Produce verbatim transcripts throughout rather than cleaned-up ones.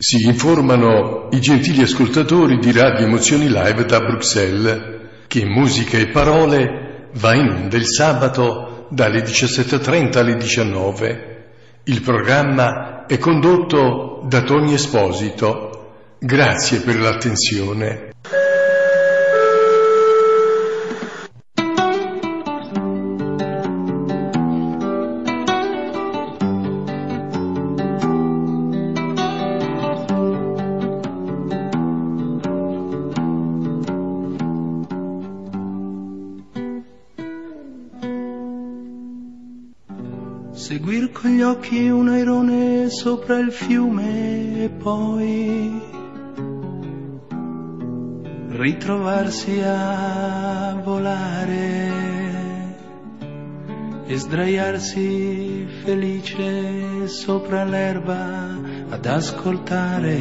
Si informano i gentili ascoltatori di Radio Emozioni Live da Bruxelles che Musica e Parole va in onda il sabato dalle diciassette e trenta alle diciannove. Il programma è condotto da Tony Esposito. Grazie per l'attenzione. Seguir con gli occhi un airone sopra il fiume e poi ritrovarsi a volare e sdraiarsi felice sopra l'erba ad ascoltare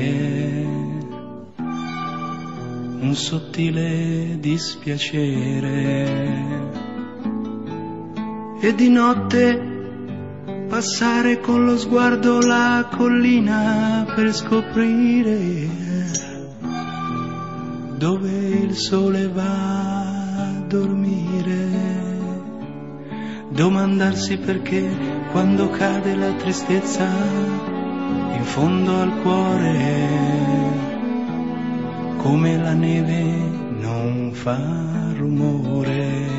un sottile dispiacere e di notte passare con lo sguardo la collina per scoprire dove il sole va a dormire. Domandarsi perché quando cade la tristezza in fondo al cuore, come la neve non fa rumore.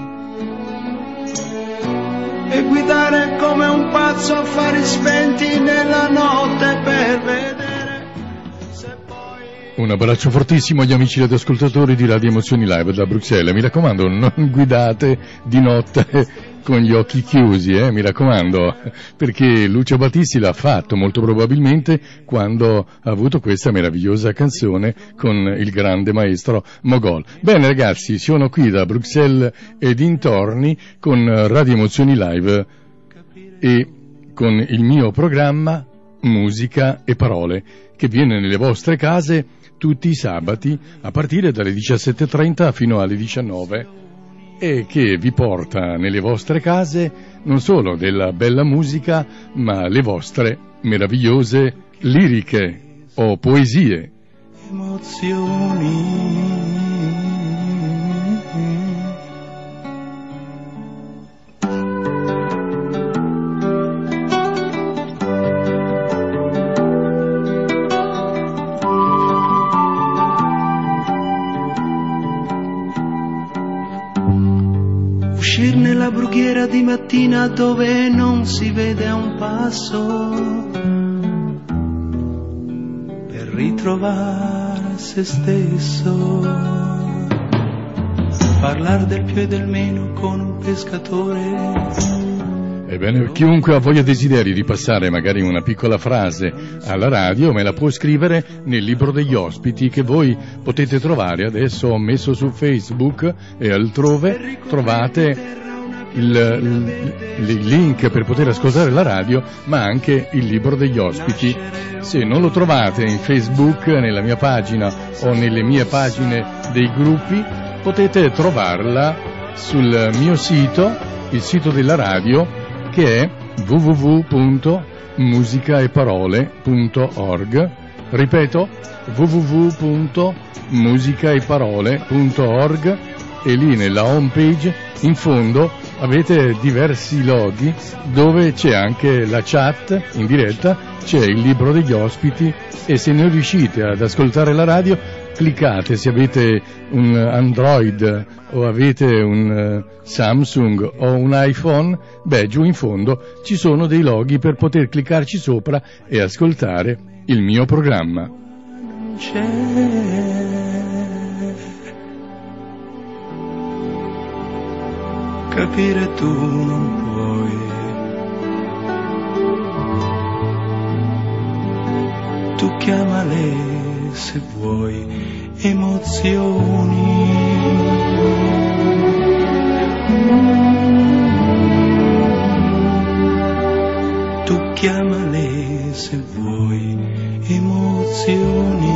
E guidare come un pazzo a fari spenti nella notte per vedere se poi... Un abbraccio fortissimo agli amici ed ascoltatori di Radio Emozioni Live da Bruxelles. Mi raccomando, non guidate di notte con gli occhi chiusi, eh, mi raccomando, perché Lucio Battisti l'ha fatto molto probabilmente quando ha avuto questa meravigliosa canzone con il grande maestro Mogol. Bene ragazzi, sono qui da Bruxelles e dintorni con Radio Emozioni Live e con il mio programma Musica e Parole, che viene nelle vostre case tutti i sabati a partire dalle diciassette e trenta fino alle diciannove. E che vi porta nelle vostre case non solo della bella musica, ma le vostre meravigliose liriche o poesie. Emozioni. Uscir nella brughiera di mattina dove non si vede a un passo per ritrovare se stesso, parlare del più e del meno con un pescatore. Ebbene, chiunque ha voglia e desideri di passare magari una piccola frase alla radio me la può scrivere nel libro degli ospiti che voi potete trovare. Adesso ho messo su Facebook e altrove trovate il, il, il link per poter ascoltare la radio, ma anche il libro degli ospiti. Se non lo trovate in Facebook, nella mia pagina o nelle mie pagine dei gruppi, potete trovarla sul mio sito, il sito della radio, che è w w w punto musica e parole punto org. Ripeto, w w w punto musica e parole punto org, e lì nella home page in fondo avete diversi loghi dove c'è anche la chat in diretta, c'è il libro degli ospiti, e se non riuscite ad ascoltare la radio cliccate, se avete un Android o avete un Samsung o un iPhone, beh, giù in fondo ci sono dei loghi per poter cliccarci sopra e ascoltare il mio programma. C'è capire tu non puoi, tu chiamale se vuoi emozioni. Tu chiamale se vuoi emozioni.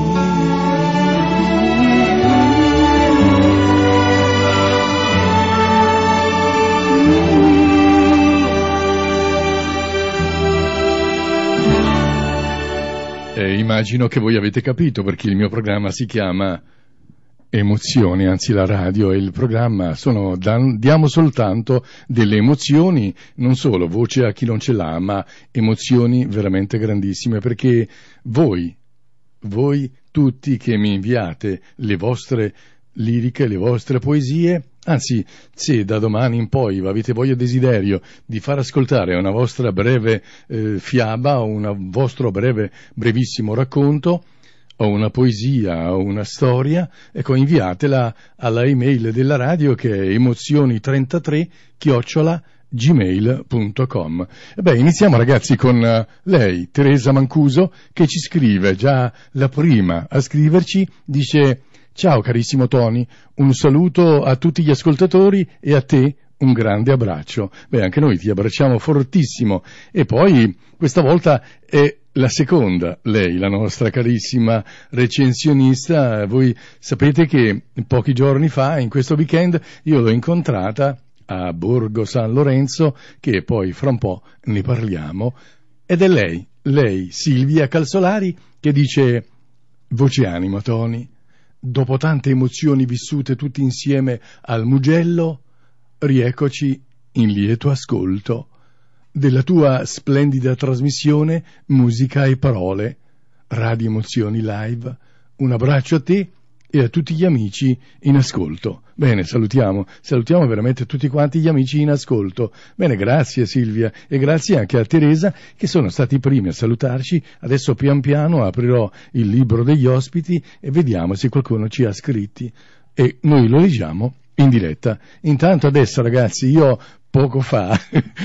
E immagino che voi avete capito perché il mio programma si chiama Emozioni, anzi la radio e il programma sono, diamo soltanto delle emozioni, non solo voce a chi non ce l'ha, ma emozioni veramente grandissime, perché voi, voi tutti che mi inviate le vostre liriche, le vostre poesie, anzi, se da domani in poi avete voglia e desiderio di far ascoltare una vostra breve eh, fiaba o un vostro breve, brevissimo racconto, o una poesia o una storia, ecco, inviatela alla email della radio che è emozioni trentatré chiocciola gmail punto com. E beh, iniziamo ragazzi con uh, lei, Teresa Mancuso, che ci scrive, già la prima a scriverci, dice: ciao carissimo Tony, un saluto a tutti gli ascoltatori e a te un grande abbraccio. Beh, anche noi ti abbracciamo fortissimo. E poi questa volta è la seconda, lei, la nostra carissima recensionista. Voi sapete che pochi giorni fa, in questo weekend, io l'ho incontrata a Borgo San Lorenzo, che poi fra un po' ne parliamo, ed è lei, lei, Silvia Calzolari, che dice: voce anima Tony, dopo tante emozioni vissute tutti insieme al Mugello, rieccoci in lieto ascolto della tua splendida trasmissione Musica e Parole, Radio Emozioni Live. Un abbraccio a te e a tutti gli amici in ascolto. Bene, salutiamo, salutiamo veramente tutti quanti gli amici in ascolto. Bene, grazie Silvia e grazie anche a Teresa che sono stati i primi a salutarci. Adesso pian piano aprirò il libro degli ospiti e vediamo se qualcuno ci ha scritti e noi lo leggiamo in diretta. Intanto adesso ragazzi, io poco fa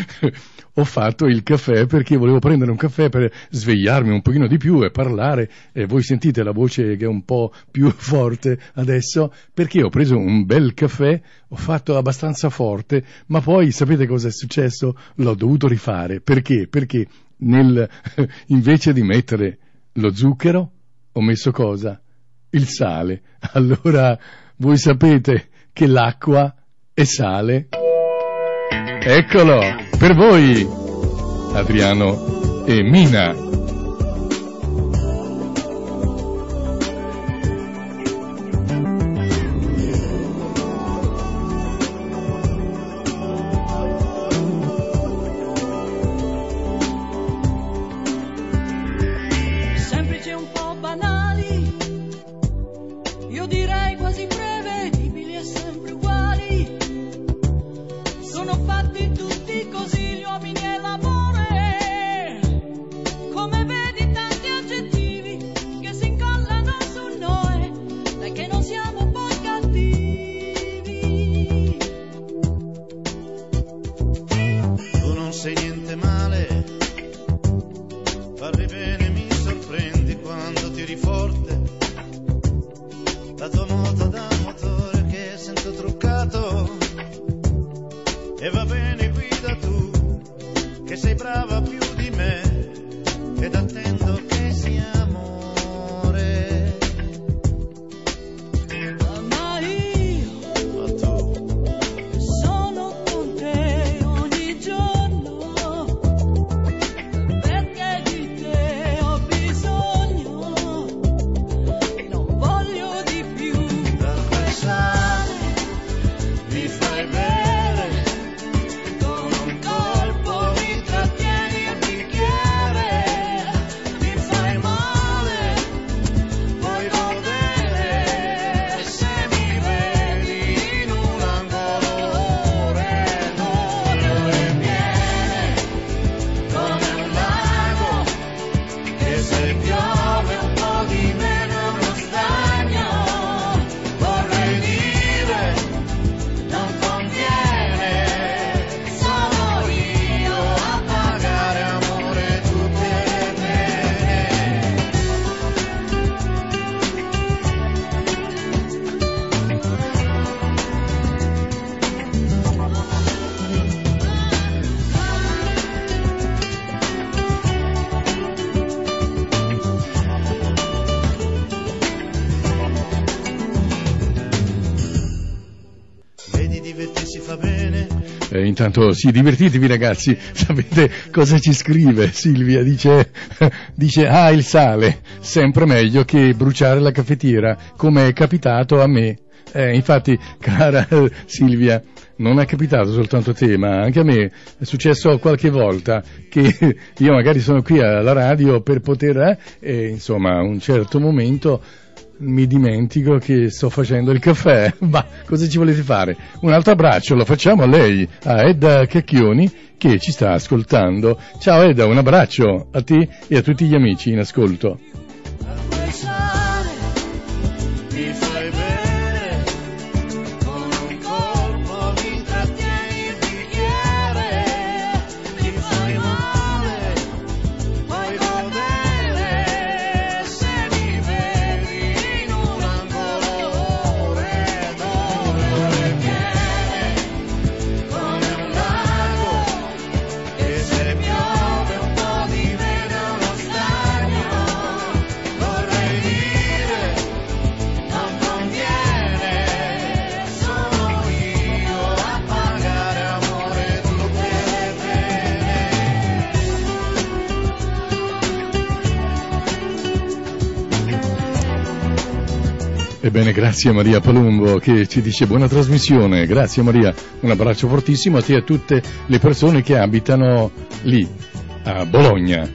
ho fatto il caffè perché volevo prendere un caffè per svegliarmi un pochino di più e parlare, e voi sentite la voce che è un po' più forte adesso perché ho preso un bel caffè, ho fatto abbastanza forte, ma poi sapete cosa è successo? L'ho dovuto rifare. Perché? Perché nel, invece di mettere lo zucchero ho messo cosa? Il sale. Allora voi sapete che l'acqua è sale. Eccolo, per voi, Adriano e Mina. Semplici un po' banali, io direi quasi imprevedibili e sempre uguali. Sono fatti tutti così gli uomini e l'amore, come vedi tanti aggettivi che si incollano su noi, dai che non siamo poi cattivi. Tu non sei niente male, parli bene, mi sorprendi quando tiri forte, la tua moto da motore che sento truccato. E va bene, guida tu, che sei brava più di me, ed attendo che sia amore. Ma io Ma tu sono con te ogni giorno, perché di te ho bisogno, non voglio di più da pensare, mi fai bene. con un colpo mi trattieni e Eh, intanto sì, divertitevi ragazzi, sapete cosa ci scrive Silvia? Dice, dice, ah, il sale, sempre meglio che bruciare la caffettiera, come è capitato a me. Eh, infatti, cara Silvia, non è capitato soltanto a te, ma anche a me è successo qualche volta che io magari sono qui alla radio per poter, eh, e, insomma, a un certo momento mi dimentico che sto facendo il caffè. Ma cosa ci volete fare? Un altro abbraccio lo facciamo a lei, a Edda Cacchioni, che ci sta ascoltando. Ciao Edda, un abbraccio a te e a tutti gli amici in ascolto. Ebbene, grazie a Maria Palumbo che ci dice buona trasmissione. Grazie Maria, un abbraccio fortissimo a te e a tutte le persone che abitano lì, a Bologna.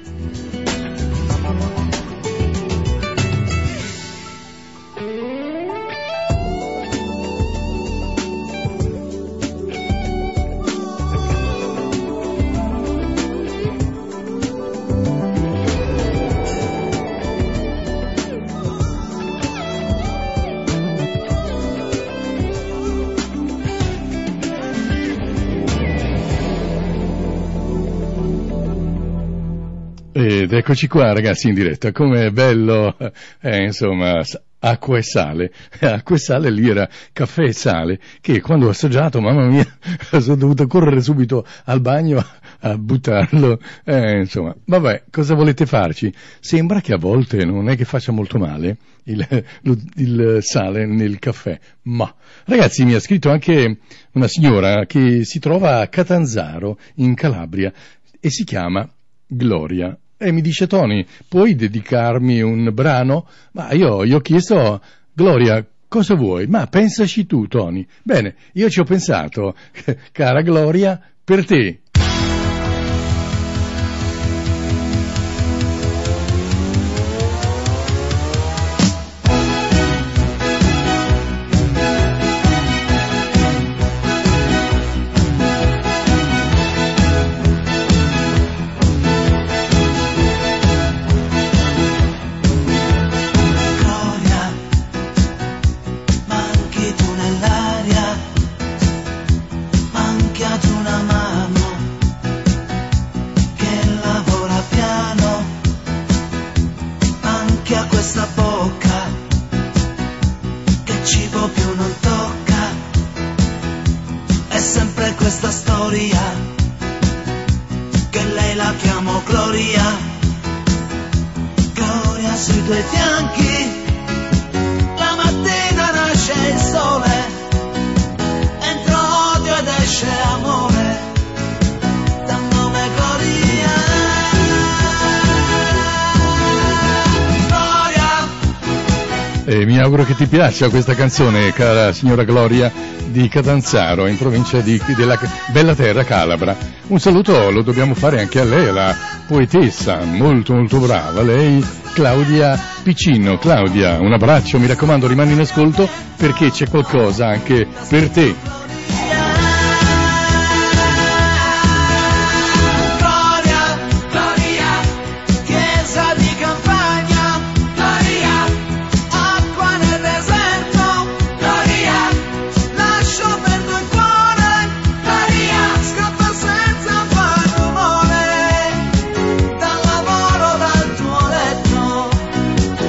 Ed eccoci qua ragazzi in diretta, com'è bello, eh, insomma, acqua e sale, acqua e sale lì era caffè e sale, che quando ho assaggiato, mamma mia, sono dovuto correre subito al bagno a, a buttarlo, eh, insomma, vabbè, cosa volete farci? Sembra che a volte non è che faccia molto male il, il sale nel caffè, ma ragazzi mi ha scritto anche una signora che si trova a Catanzaro in Calabria e si chiama Gloria. E mi dice Tony, puoi dedicarmi un brano? Ma io gli ho chiesto, Gloria, cosa vuoi? Ma pensaci tu, Tony. Bene, io ci ho pensato, cara Gloria, per te. Mi auguro che ti piaccia questa canzone, cara signora Gloria di Catanzaro, in provincia di, della bella terra calabra. Un saluto lo dobbiamo fare anche a lei, la poetessa, molto molto brava, lei Claudia Piccino. Claudia, un abbraccio, mi raccomando rimani in ascolto perché c'è qualcosa anche per te.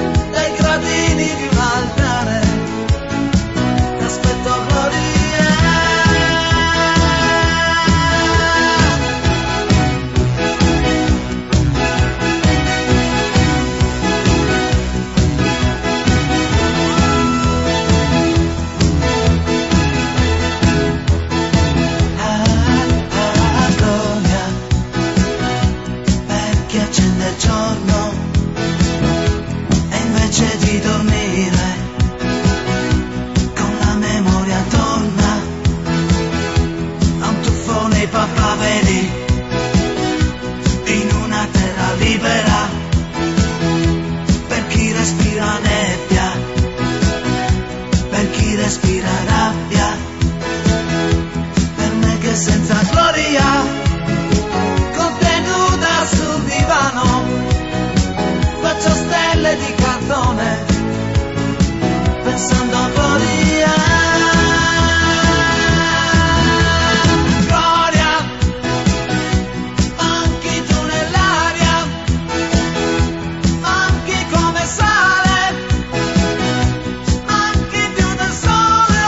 Aspetto Gloria. occhi accende il giorno e invece di dormire con la memoria torna a un tuffo nei papaveri in una terra libera per chi respira nebbia, per chi respira rabbia, per me che senza gloria contenuta sul divano faccio stelle di cartone pensando a gloria. Gloria, manchi tu nell'aria, manchi come sale, manchi più del sole,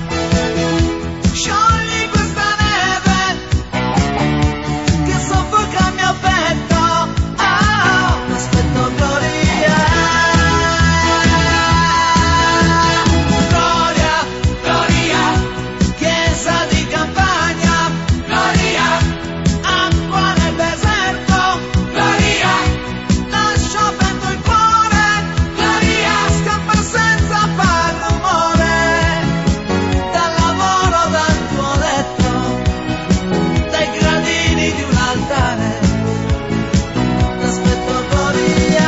sciogli questa neve che soffoca il mio petto. Oh, aspetto gloria. Gloria, gloria, chiesa di campagna, gloria, acqua nel deserto, gloria, lascio aperto il cuore, gloria, scappa senza far rumore, dal lavoro, dal tuo letto, dai gradini di un altare, aspetto gloria.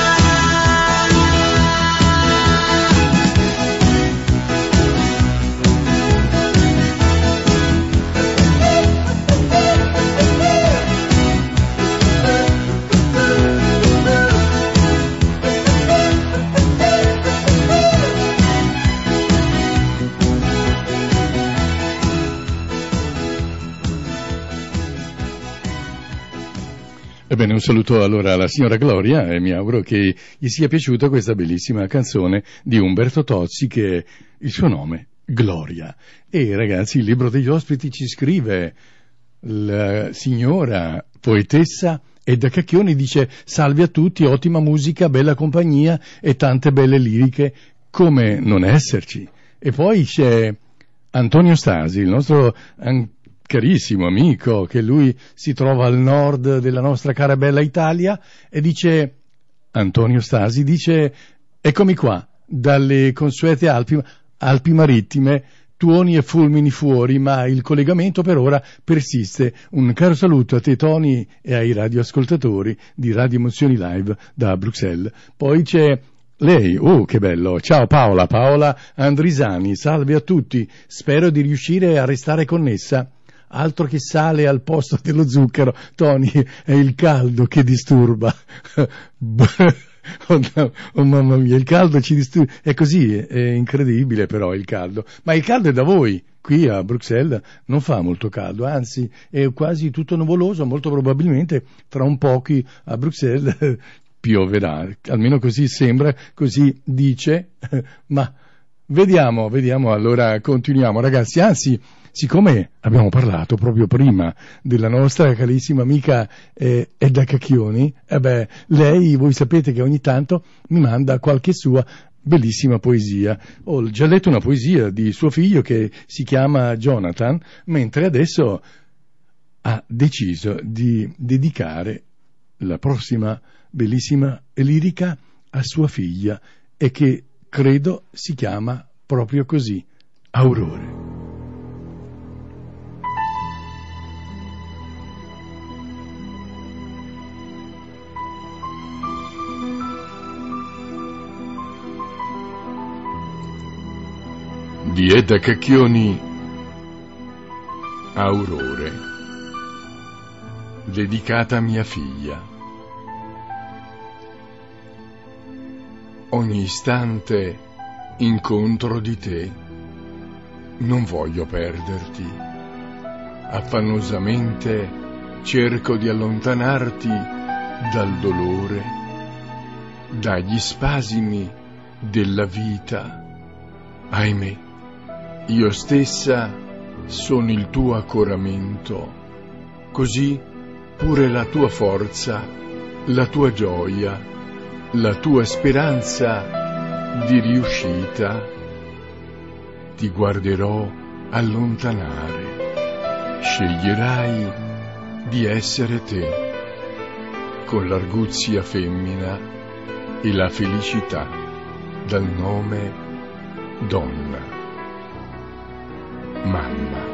Ebbene, un saluto allora alla signora Gloria e mi auguro che gli sia piaciuta questa bellissima canzone di Umberto Tozzi che è il suo nome, Gloria. E ragazzi, il libro degli ospiti ci scrive la signora poetessa Edda Cacchioni, dice: salve a tutti, ottima musica, bella compagnia e tante belle liriche, come non esserci. E poi c'è Antonio Stasi, il nostro an- carissimo amico, che lui si trova al nord della nostra cara bella Italia, e dice, Antonio Stasi dice: eccomi qua, dalle consuete Alpi, Alpi Marittime, tuoni e fulmini fuori, ma il collegamento per ora persiste. Un caro saluto a te Tony e ai radioascoltatori di Radio Emozioni Live da Bruxelles. Poi c'è lei, oh che bello, ciao Paola, Paola Andrisani, salve a tutti, spero di riuscire a restare connessa. Altro che sale al posto dello zucchero, Tony, è il caldo che disturba. Oh, no, oh mamma mia, il caldo ci disturba, è così, è incredibile però il caldo, ma il caldo è da voi, qui a Bruxelles non fa molto caldo, anzi è quasi tutto nuvoloso, molto probabilmente tra un pochi a Bruxelles pioverà, almeno così sembra, così dice, ma vediamo, vediamo, allora continuiamo ragazzi, anzi siccome abbiamo parlato proprio prima della nostra carissima amica eh, Edda Cacchioni, eh beh, lei, voi sapete che ogni tanto mi manda qualche sua bellissima poesia. Ho già letto una poesia di suo figlio che si chiama Jonathan, mentre adesso ha deciso di dedicare la prossima bellissima lirica a sua figlia e che credo si chiama proprio così, Aurore. Di Edda Cacchioni, Aurore, dedicata a mia figlia. Ogni istante incontro di te, non voglio perderti. Affannosamente cerco di allontanarti dal dolore, dagli spasimi della vita. Ahimè, io stessa sono il tuo accoramento, così pure la tua forza, la tua gioia, la tua speranza di riuscita. Ti guarderò allontanare, sceglierai di essere te, con l'arguzia femmina e la felicità dal nome donna, mamma.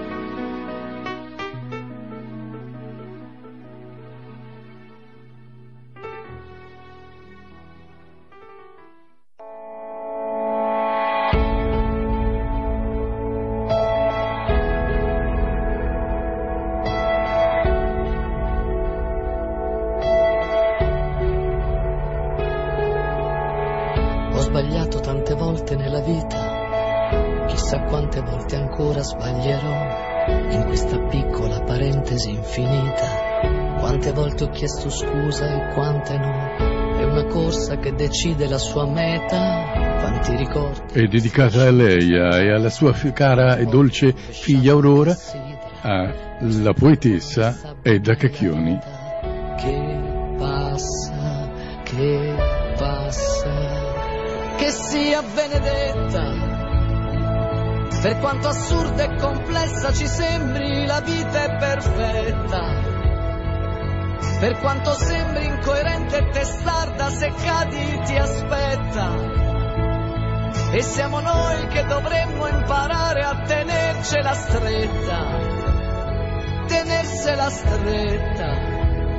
Sbagliato tante volte nella vita, chissà quante volte ancora sbaglierò in questa piccola parentesi infinita. Quante volte ho chiesto scusa e quante no, è una corsa che decide la sua meta. Quanti ricordi. È dedicata a lei e alla sua cara e dolce figlia Aurora, alla poetessa Edda Cacchioni. Che passa, che passa, che sia benedetta, per quanto assurda e complessa ci sembri la vita è perfetta, per quanto sembri incoerente e testarda, se cadi ti aspetta, e siamo noi che dovremmo imparare a tenercela stretta, tenersela stretta.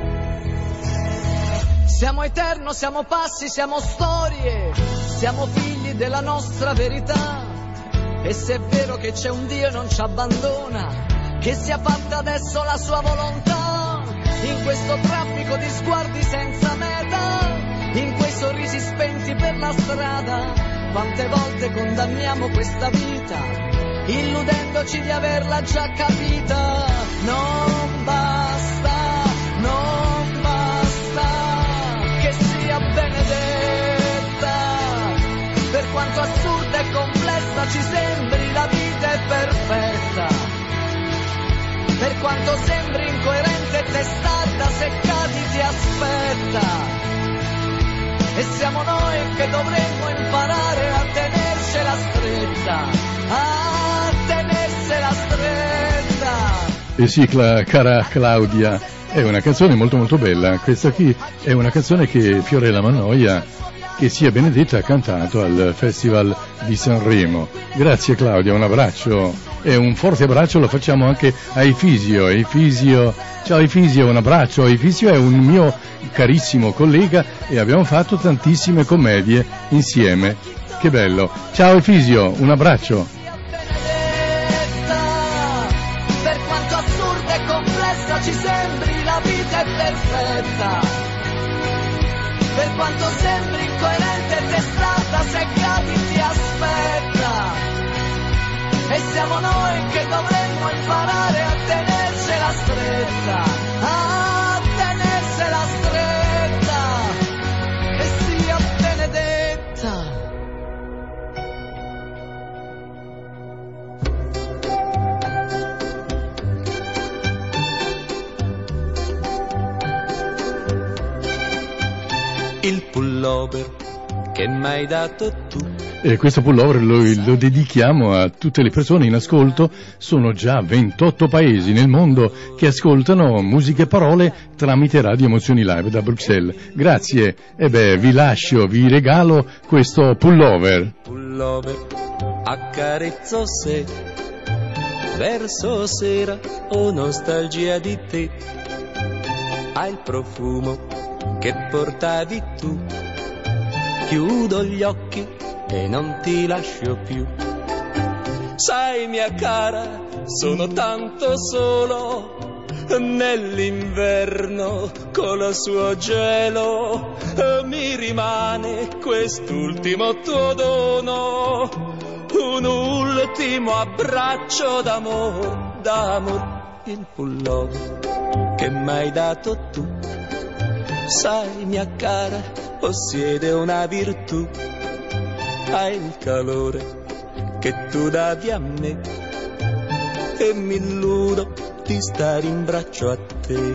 Siamo eterno, siamo passi, siamo storie, siamo figli della nostra verità. E se è vero che c'è un Dio e non ci abbandona, che sia fatta adesso la sua volontà. In questo traffico di sguardi senza meta, in quei sorrisi spenti per la strada, quante volte condanniamo questa vita, illudendoci di averla già capita. Non basta, non basta, che sia benedetta, per quanto assurda e complessa ci sembri la vita è perfetta, per quanto sembri incoerente e testarda, se cadi ti aspetta, e siamo noi che dovremmo imparare a tenercela stretta, a tenersela stretta. E sì, cla- cara Claudia, è una canzone molto molto bella. Questa qui è una canzone che Fiorella Mannoia, che sia benedetta, ha cantato al Festival di Sanremo. Grazie Claudia, un abbraccio e un forte abbraccio lo facciamo anche a Efisio. Efisio, ciao Efisio, un abbraccio. Efisio è un mio carissimo collega e abbiamo fatto tantissime commedie insieme. Che bello. Ciao Efisio, un abbraccio. Per quanto assurda e complessa ci sembri la vita è perfetta, per quanto sembri incoerente e testarda, se cadi ti aspetta, e siamo noi che dovremmo imparare a tenersela stretta, a tenersela stretta, che sia benedetta. Il pullover che m'hai dato tu. E questo pullover lo, lo dedichiamo a tutte le persone in ascolto. Sono già ventotto paesi nel mondo che ascoltano musiche e parole tramite Radio Emozioni Live da Bruxelles. Grazie. E beh, vi lascio, vi regalo questo pullover. Pullover, accarezzo se verso sera ho nostalgia di te. Hai il profumo che portavi tu. Chiudo gli occhi e non ti lascio più. Sai mia cara, sono tanto solo nell'inverno con il suo gelo. Mi rimane quest'ultimo tuo dono, un ultimo abbraccio d'amor, d'amor. Il pullover che m'hai dato tu, sai mia cara, possiede una virtù. Hai il calore che tu davi a me e mi illudo di stare in braccio a te.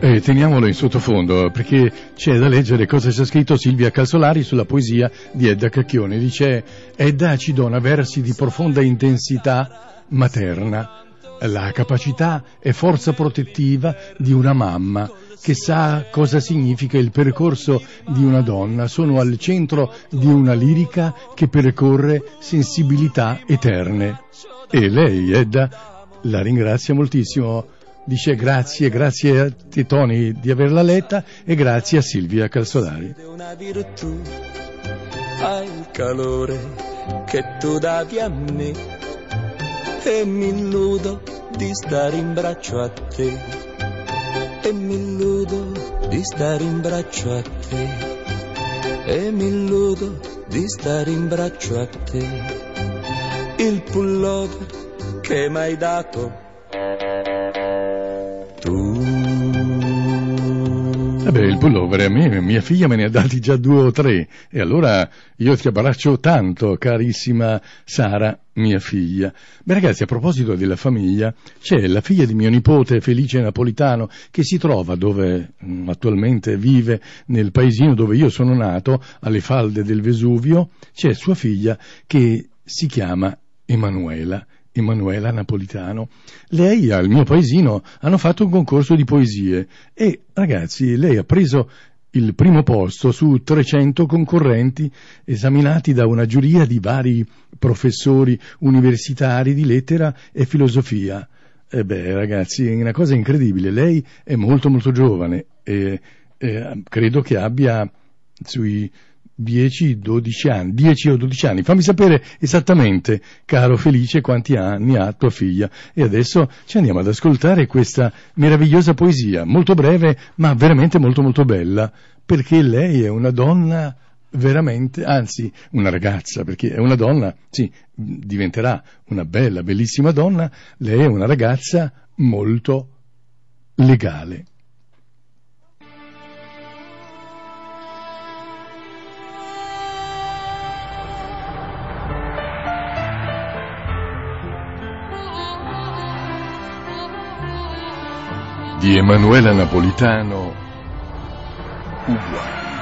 E teniamolo in sottofondo perché c'è da leggere cosa c'è scritto Silvia Calzolari sulla poesia di Edda Cacchione. Dice: Edda ci dona versi di profonda intensità materna, la capacità e forza protettiva di una mamma che sa cosa significa il percorso di una donna. Sono al centro di una lirica che percorre sensibilità eterne. E lei, Edda, la ringrazia moltissimo. Dice grazie, grazie a te Tony di averla letta e grazie a Silvia Calzolari. Una virtù, hai il calore che tu davi a me e mi illudo di stare in braccio a te e mi illudo di stare in braccio a te e mi illudo di stare in braccio a te. Il pullover che m'hai dato tu. Vabbè, il pullover a me, mia figlia me ne ha dati già due o tre, e allora io ti abbraccio tanto, carissima Sara, mia figlia. Beh ragazzi, a proposito della famiglia, c'è la figlia di mio nipote Felice Napolitano, che si trova dove mh, attualmente vive, nel paesino dove io sono nato, alle falde del Vesuvio. C'è sua figlia che si chiama Emanuela. Emanuela Napolitano. Lei al mio paesino hanno fatto un concorso di poesie e ragazzi, lei ha preso il primo posto su trecento concorrenti esaminati da una giuria di vari professori universitari di lettera e filosofia. E beh ragazzi, è una cosa incredibile. Lei è molto molto giovane e, e credo che abbia sui dieci dodici anni, dieci o dodici anni. Fammi sapere esattamente, caro Felice, quanti anni ha tua figlia. E adesso ci andiamo ad ascoltare questa meravigliosa poesia, molto breve ma veramente molto molto bella, perché lei è una donna veramente, anzi una ragazza, perché è una donna, sì, diventerà una bella, bellissima donna. Lei è una ragazza molto legale. Di Emanuela Napolitano, uguali.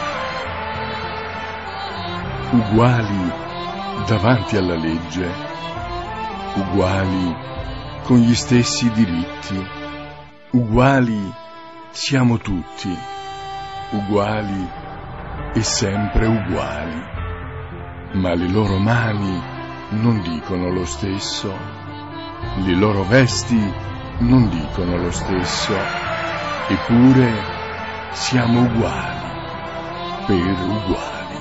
Uguali davanti alla legge, uguali con gli stessi diritti, uguali siamo tutti, uguali e sempre uguali, ma le loro mani non dicono lo stesso, le loro vesti non dicono lo stesso, eppure siamo uguali per uguali.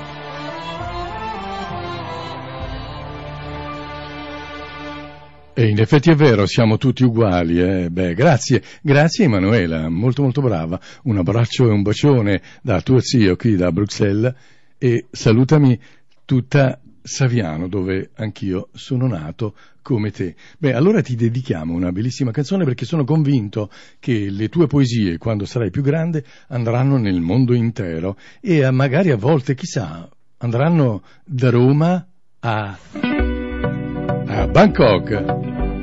E in effetti è vero, siamo tutti uguali, eh? Beh, grazie, grazie Emanuela, molto molto brava. Un abbraccio e un bacione da tuo zio qui da Bruxelles e salutami tutta Saviano, dove anch'io sono nato come te. Beh, allora ti dedichiamo una bellissima canzone perché sono convinto che le tue poesie, quando sarai più grande, andranno nel mondo intero e magari a volte, chissà, andranno da Roma a, a Bangkok.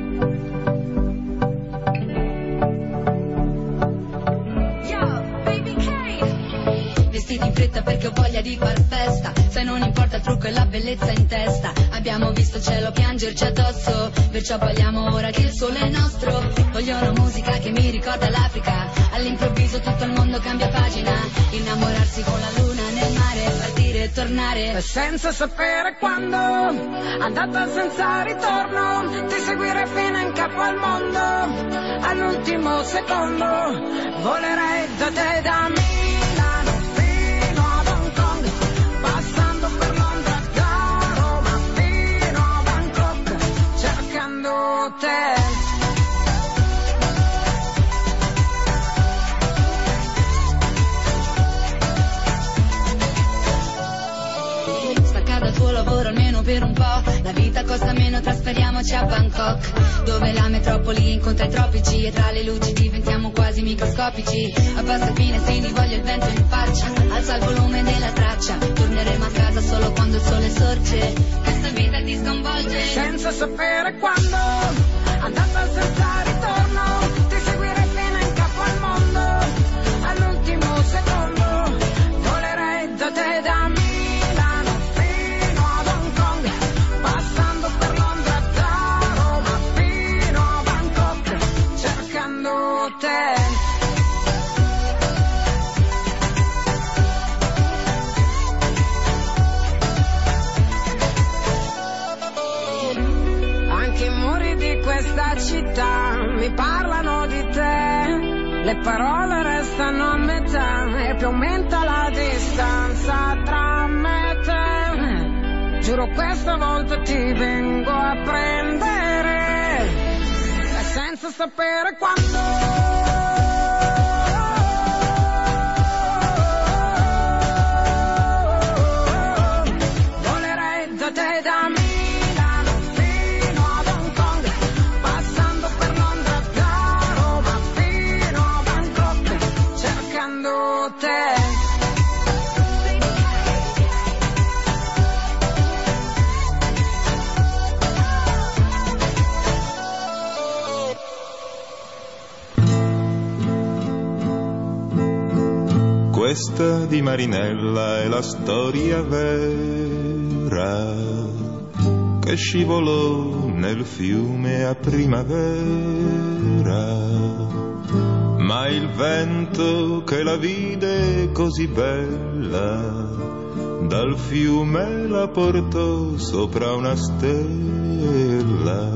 Perché ho voglia di far festa, se non importa il trucco e la bellezza in testa. Abbiamo visto il cielo piangerci addosso, perciò balliamo ora che il sole è nostro. Vogliono musica che mi ricorda l'Africa, all'improvviso tutto il mondo cambia pagina. Innamorarsi con la luna nel mare, partire e tornare senza sapere quando, andata senza ritorno, ti seguire fino in capo al mondo. All'ultimo secondo volerei da te, da Milano fino ad Hong Kong, passando per Londra, da Roma fino a Bangkok, cercando te. Lavoro almeno per un po', la vita costa meno, trasferiamoci a Bangkok, dove la metropoli incontra i tropici e tra le luci diventiamo quasi microscopici. Abbassa i finestrini, voglio il vento in faccia, alza il volume della traccia, torneremo a casa solo quando il sole sorge, questa vita ti sconvolge senza sapere quando, andata senza ritorno, ti seguire fino in capo al mondo. questa città mi parlano di te, le parole restano a metà e più aumenta la distanza tra me e te. Giuro questa volta ti vengo a prendere e senza sapere quando. Questa di Marinella è la storia vera che scivolò nel fiume a primavera, ma il vento che la vide così bella dal fiume la portò sopra una stella,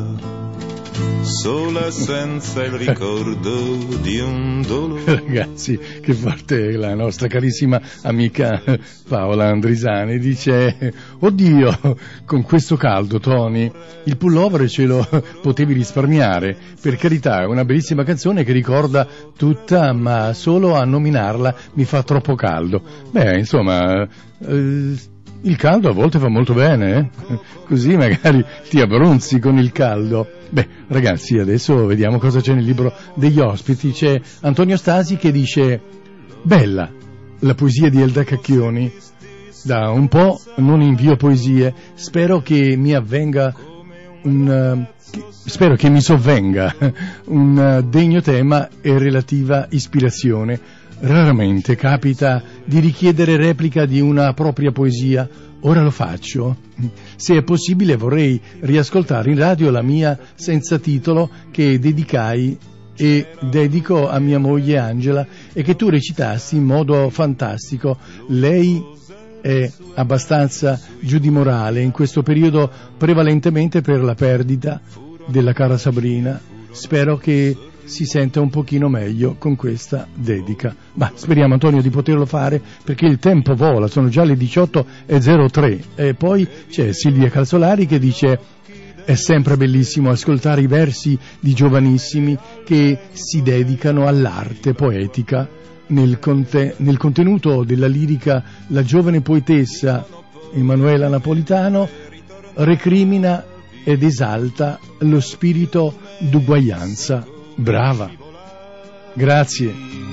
sola senza il ricordo di un dolore. Ragazzi, che forte la nostra carissima amica Paola Andrisani, dice: oddio, con questo caldo, Tony, il pullover ce lo potevi risparmiare. Per carità, è una bellissima canzone che ricorda tutta, ma solo a nominarla mi fa troppo caldo. Beh, insomma, eh, il caldo a volte fa molto bene, eh? Così magari ti abbronzi con il caldo. Beh, ragazzi, adesso vediamo cosa c'è nel libro degli ospiti. C'è Antonio Stasi che dice: bella la poesia di Elda Cacchioni, da un po' non invio poesie, spero che mi avvenga un uh, spero che mi sovvenga un uh, degno tema e relativa ispirazione. Raramente capita di richiedere replica di una propria poesia, ora lo faccio. Se è possibile vorrei riascoltare in radio la mia senza titolo che dedicai e dedico a mia moglie Angela e che tu recitassi in modo fantastico. Lei è abbastanza giù di morale in questo periodo, prevalentemente per la perdita della cara Sabrina. Spero che si senta un pochino meglio con questa dedica. Ma speriamo, Antonio, di poterlo fare, perché il tempo vola, sono già le diciotto e zero tre. E poi c'è Silvia Calzolari che dice: è sempre bellissimo ascoltare i versi di giovanissimi che si dedicano all'arte poetica. Nel, conte- nel contenuto della lirica la giovane poetessa Emanuela Napolitano recrimina ed esalta lo spirito d'uguaglianza. Brava, grazie.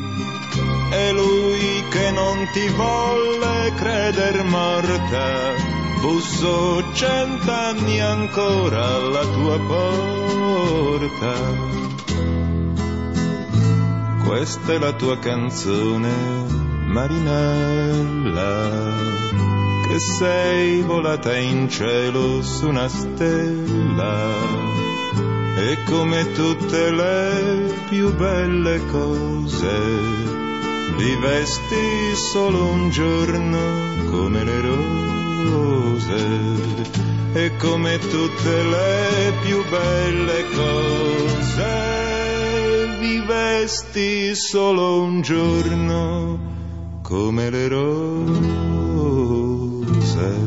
E lui che non ti volle creder morta bussò cent'anni ancora alla tua porta. Questa è la tua canzone, Marinella, che sei volata in cielo su una stella. E come tutte le più belle cose, vivesti solo un giorno come le rose. E come tutte le più belle cose, vivesti solo un giorno come le rose.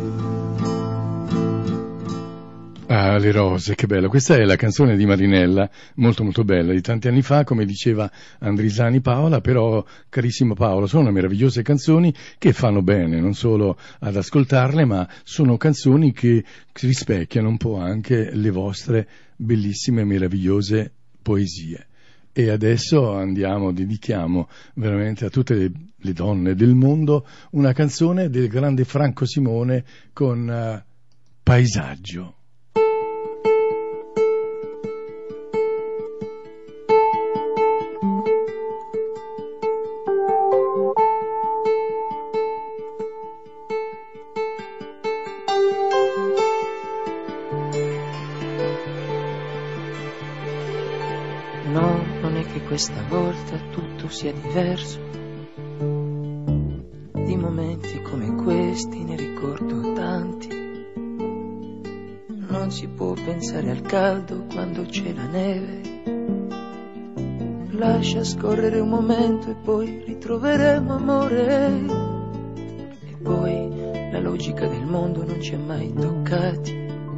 Ah, le rose, che bello. Questa è la canzone di Marinella, molto molto bella, di tanti anni fa, come diceva Andrisani Paola, però, carissimo Paolo, sono meravigliose canzoni che fanno bene, non solo ad ascoltarle, ma sono canzoni che rispecchiano un po' anche le vostre bellissime e meravigliose poesie. E adesso andiamo, dedichiamo veramente a tutte le, le donne del mondo una canzone del grande Franco Simone con uh, Paesaggio. No, non è che questa volta tutto sia diverso. Di momenti come questi ne ricordo tanti. Non si può pensare al caldo quando c'è la neve. Lascia scorrere un momento e poi ritroveremo amore. E poi la logica del mondo non ci ha mai toccati.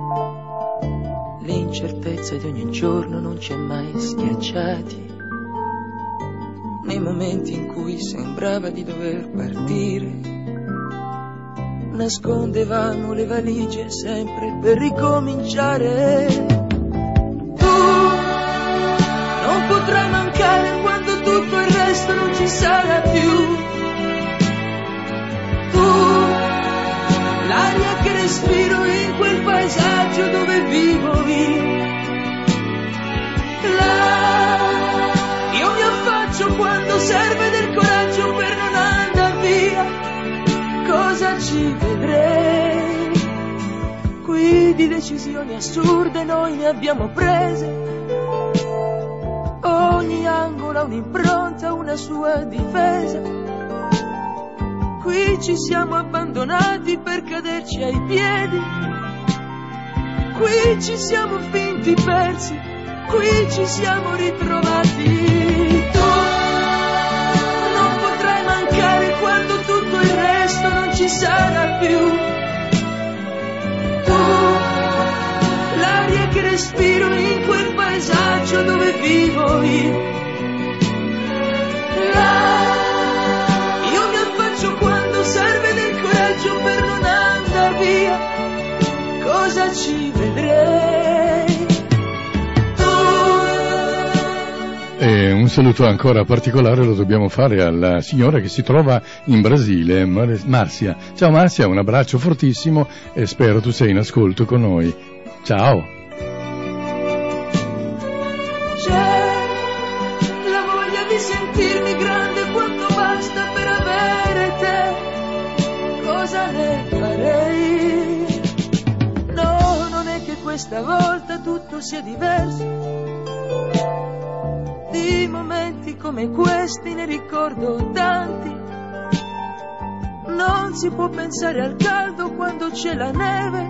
L'incertezza di ogni giorno non ci ha mai schiacciati. Nei momenti in cui sembrava di dover partire, nascondevamo le valigie sempre per ricominciare. Tu non potrai mancare quando tutto il resto non ci sarà più. Tu, l'aria che respiro in quel paesaggio dove vivo io. Là, io mi affaccio quando serve del coraggio per non andar via. Cosa ci vedrei? Qui di decisioni assurde noi ne abbiamo prese. Ogni angolo ha un'impronta, una sua difesa. Qui ci siamo abbandonati per caderci ai piedi. Qui ci siamo finti persi, qui ci siamo ritrovati. Tu non potrai mancare quando tutto il resto non ci sarà più. Tu, l'aria che respiro in quel paesaggio dove vivo io. Là, io mi affaccio quando serve del coraggio per non andar via. Cosa ci vedrei? E un saluto ancora particolare lo dobbiamo fare alla signora che si trova in Brasile, Mar- Marcia. Ciao Marcia, un abbraccio fortissimo e spero tu sei in ascolto con noi. Ciao! C'è la voglia di sentirmi grande quanto basta per avere te. Cosa ne farei? No, non è che questa volta tutto sia diverso. Di momenti come questi ne ricordo tanti. Non si può pensare al caldo quando c'è la neve.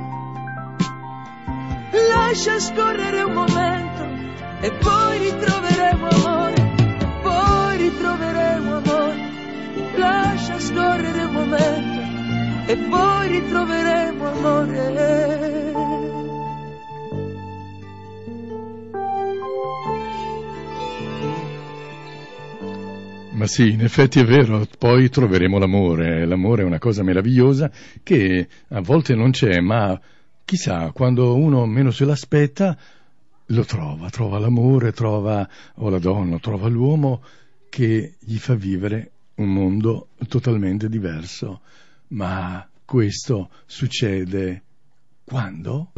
Lascia scorrere un momento e poi ritroveremo amore. Poi ritroveremo amore. Lascia scorrere un momento e poi ritroveremo amore. Ma sì, in effetti è vero, poi troveremo l'amore. L'amore è una cosa meravigliosa che a volte non c'è, ma chissà, quando uno meno se l'aspetta, lo trova, trova l'amore, trova o la donna, trova l'uomo che gli fa vivere un mondo totalmente diverso. Ma questo succede quando?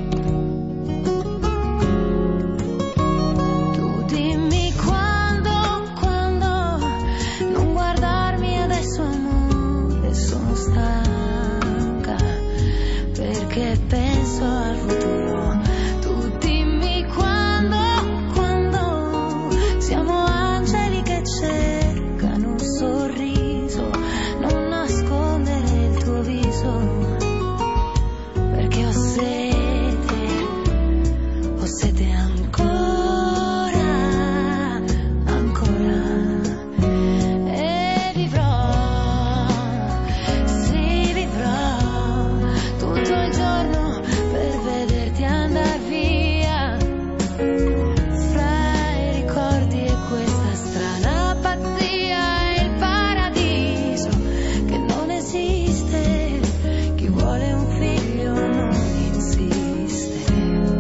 Penso al futuro, tu dimmi quando, quando siamo angeli che cercano un sorriso, non nascondere il tuo viso, perché ho sete, ho sete ancora, ancora, e vivrò, sì vivrò tutto il giorno per vederti andar via, fra i ricordi e questa strana pazzia, e il paradiso che non esiste, chi vuole un figlio non insiste.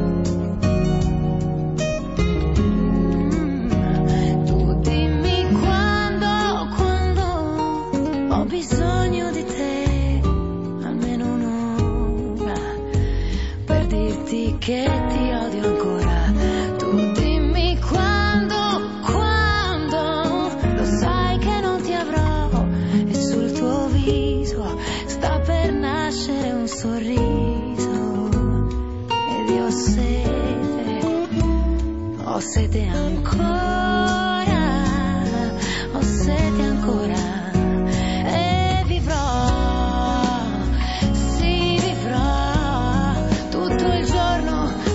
Mm, tu dimmi quando, quando ho bisogno di te, almeno un'ora, per dirti che ti odio ancora. Tu dimmi quando, quando lo sai che non ti avrò, e sul tuo viso sta per nascere un sorriso, ed io ho sete, ho sete ancora, ho sete ancora, e vivrò, sì vivrò tutto il giorno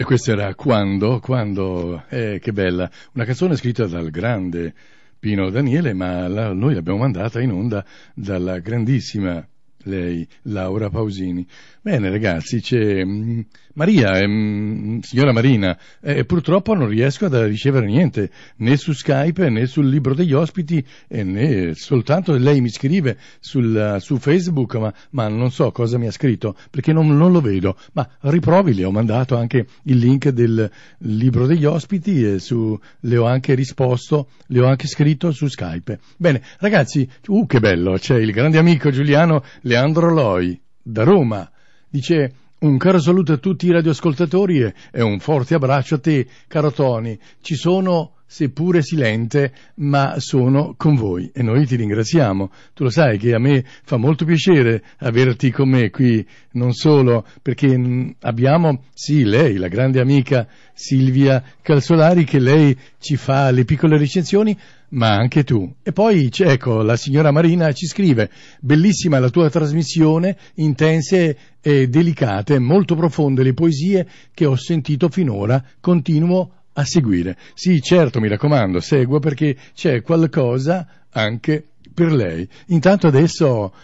E questa era Quando, Quando, eh, che bella, una canzone scritta dal grande Pino Daniele, ma la, noi l'abbiamo mandata in onda dalla grandissima lei, Laura Pausini. Bene ragazzi, c'è mh, Maria, mh, signora Marina, eh, purtroppo non riesco a ricevere niente, né su Skype né sul libro degli ospiti, eh, né soltanto lei mi scrive sul, su Facebook, ma, ma non so cosa mi ha scritto, perché non, non lo vedo, ma riprovi, le ho mandato anche il link del libro degli ospiti e su, le ho anche risposto, le ho anche scritto su Skype. Bene, ragazzi, uh che bello, c'è il grande amico Giuliano Leandro Loi, da Roma. Dice: un caro saluto a tutti i radioascoltatori e, e un forte abbraccio a te, caro Tony. Ci sono, seppure silente, ma sono con voi e noi ti ringraziamo. Tu lo sai che a me fa molto piacere averti con me qui, non solo perché mh, abbiamo, sì, lei, la grande amica Silvia Calzolari, che lei ci fa le piccole recensioni, ma anche tu. E poi, ecco, la signora Marina ci scrive: bellissima la tua trasmissione, intense e delicate, molto profonde le poesie che ho sentito finora, continuo a seguire. Sì, certo, mi raccomando, seguo perché c'è qualcosa anche per lei. Intanto adesso,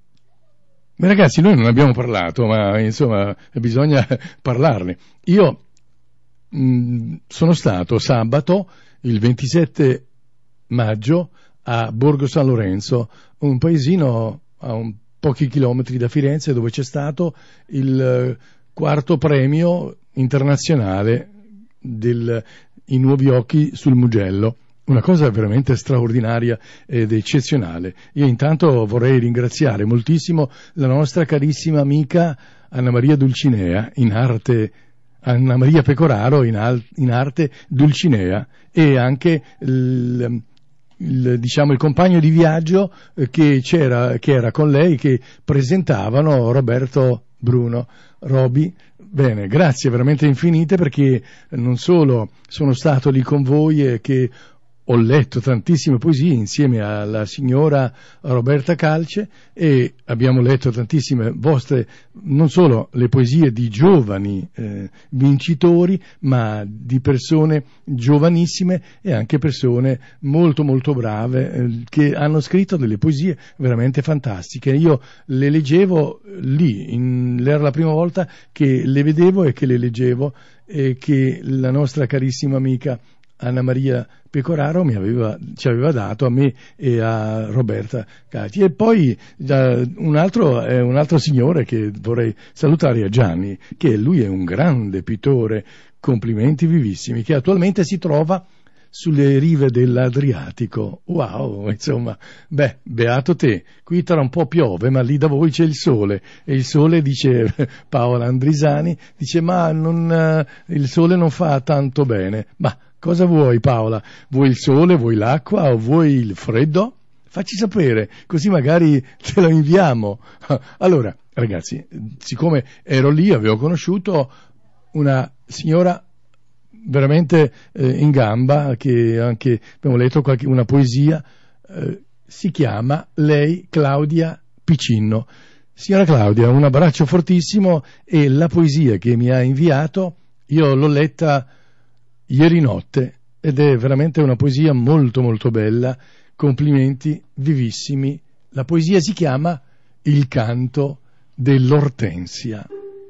ragazzi, noi non abbiamo parlato, ma insomma bisogna parlarne. Io mh, sono stato sabato, il ventisette maggio, a Borgo San Lorenzo, un paesino a un pochi chilometri da Firenze, dove c'è stato il quarto premio internazionale del I Nuovi Occhi sul Mugello. Una cosa veramente straordinaria ed eccezionale. Io intanto vorrei ringraziare moltissimo la nostra carissima amica Anna Maria Dulcinea, in arte Anna Maria Pecoraro, in, al, in arte Dulcinea, e anche il, il, diciamo, il compagno di viaggio che c'era, che era con lei, che presentavano Roberto Bruno, Roby. Bene, grazie veramente infinite, perché non solo sono stato lì con voi e che ho letto tantissime poesie insieme alla signora Roberta Calce, e abbiamo letto tantissime vostre, non solo le poesie di giovani eh, vincitori, ma di persone giovanissime e anche persone molto molto brave eh, che hanno scritto delle poesie veramente fantastiche. Io le leggevo lì, in, era la prima volta che le vedevo e che le leggevo, e che la nostra carissima amica Anna Maria Pecoraro mi aveva, ci aveva dato a me e a Roberta Calci. E poi uh, un altro è un altro signore che vorrei salutare, a Gianni, che lui è un grande pittore, complimenti vivissimi, che attualmente si trova sulle rive dell'Adriatico. Wow, insomma, beh, beato te. Qui tra un po' piove, ma lì da voi c'è il sole, e il sole, dice Paola Andrisani, dice ma non, uh, il sole non fa tanto bene. Ma cosa vuoi, Paola? Vuoi il sole, vuoi l'acqua o vuoi il freddo? Facci sapere, così magari te lo inviamo. Allora, ragazzi, siccome ero lì, avevo conosciuto una signora veramente eh, in gamba, che anche abbiamo letto qualche, una poesia, eh, si chiama lei Claudia Picinno. Signora Claudia, un abbraccio fortissimo, e la poesia che mi ha inviato io l'ho letta ieri notte ed è veramente una poesia molto molto bella. Complimenti vivissimi. La poesia si chiama Il canto dell'ortensia.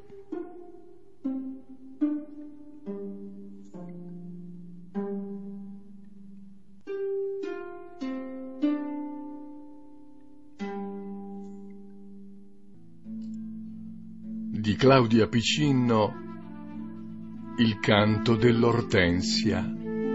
Di Claudia Picinno, Il canto dell'ortensia.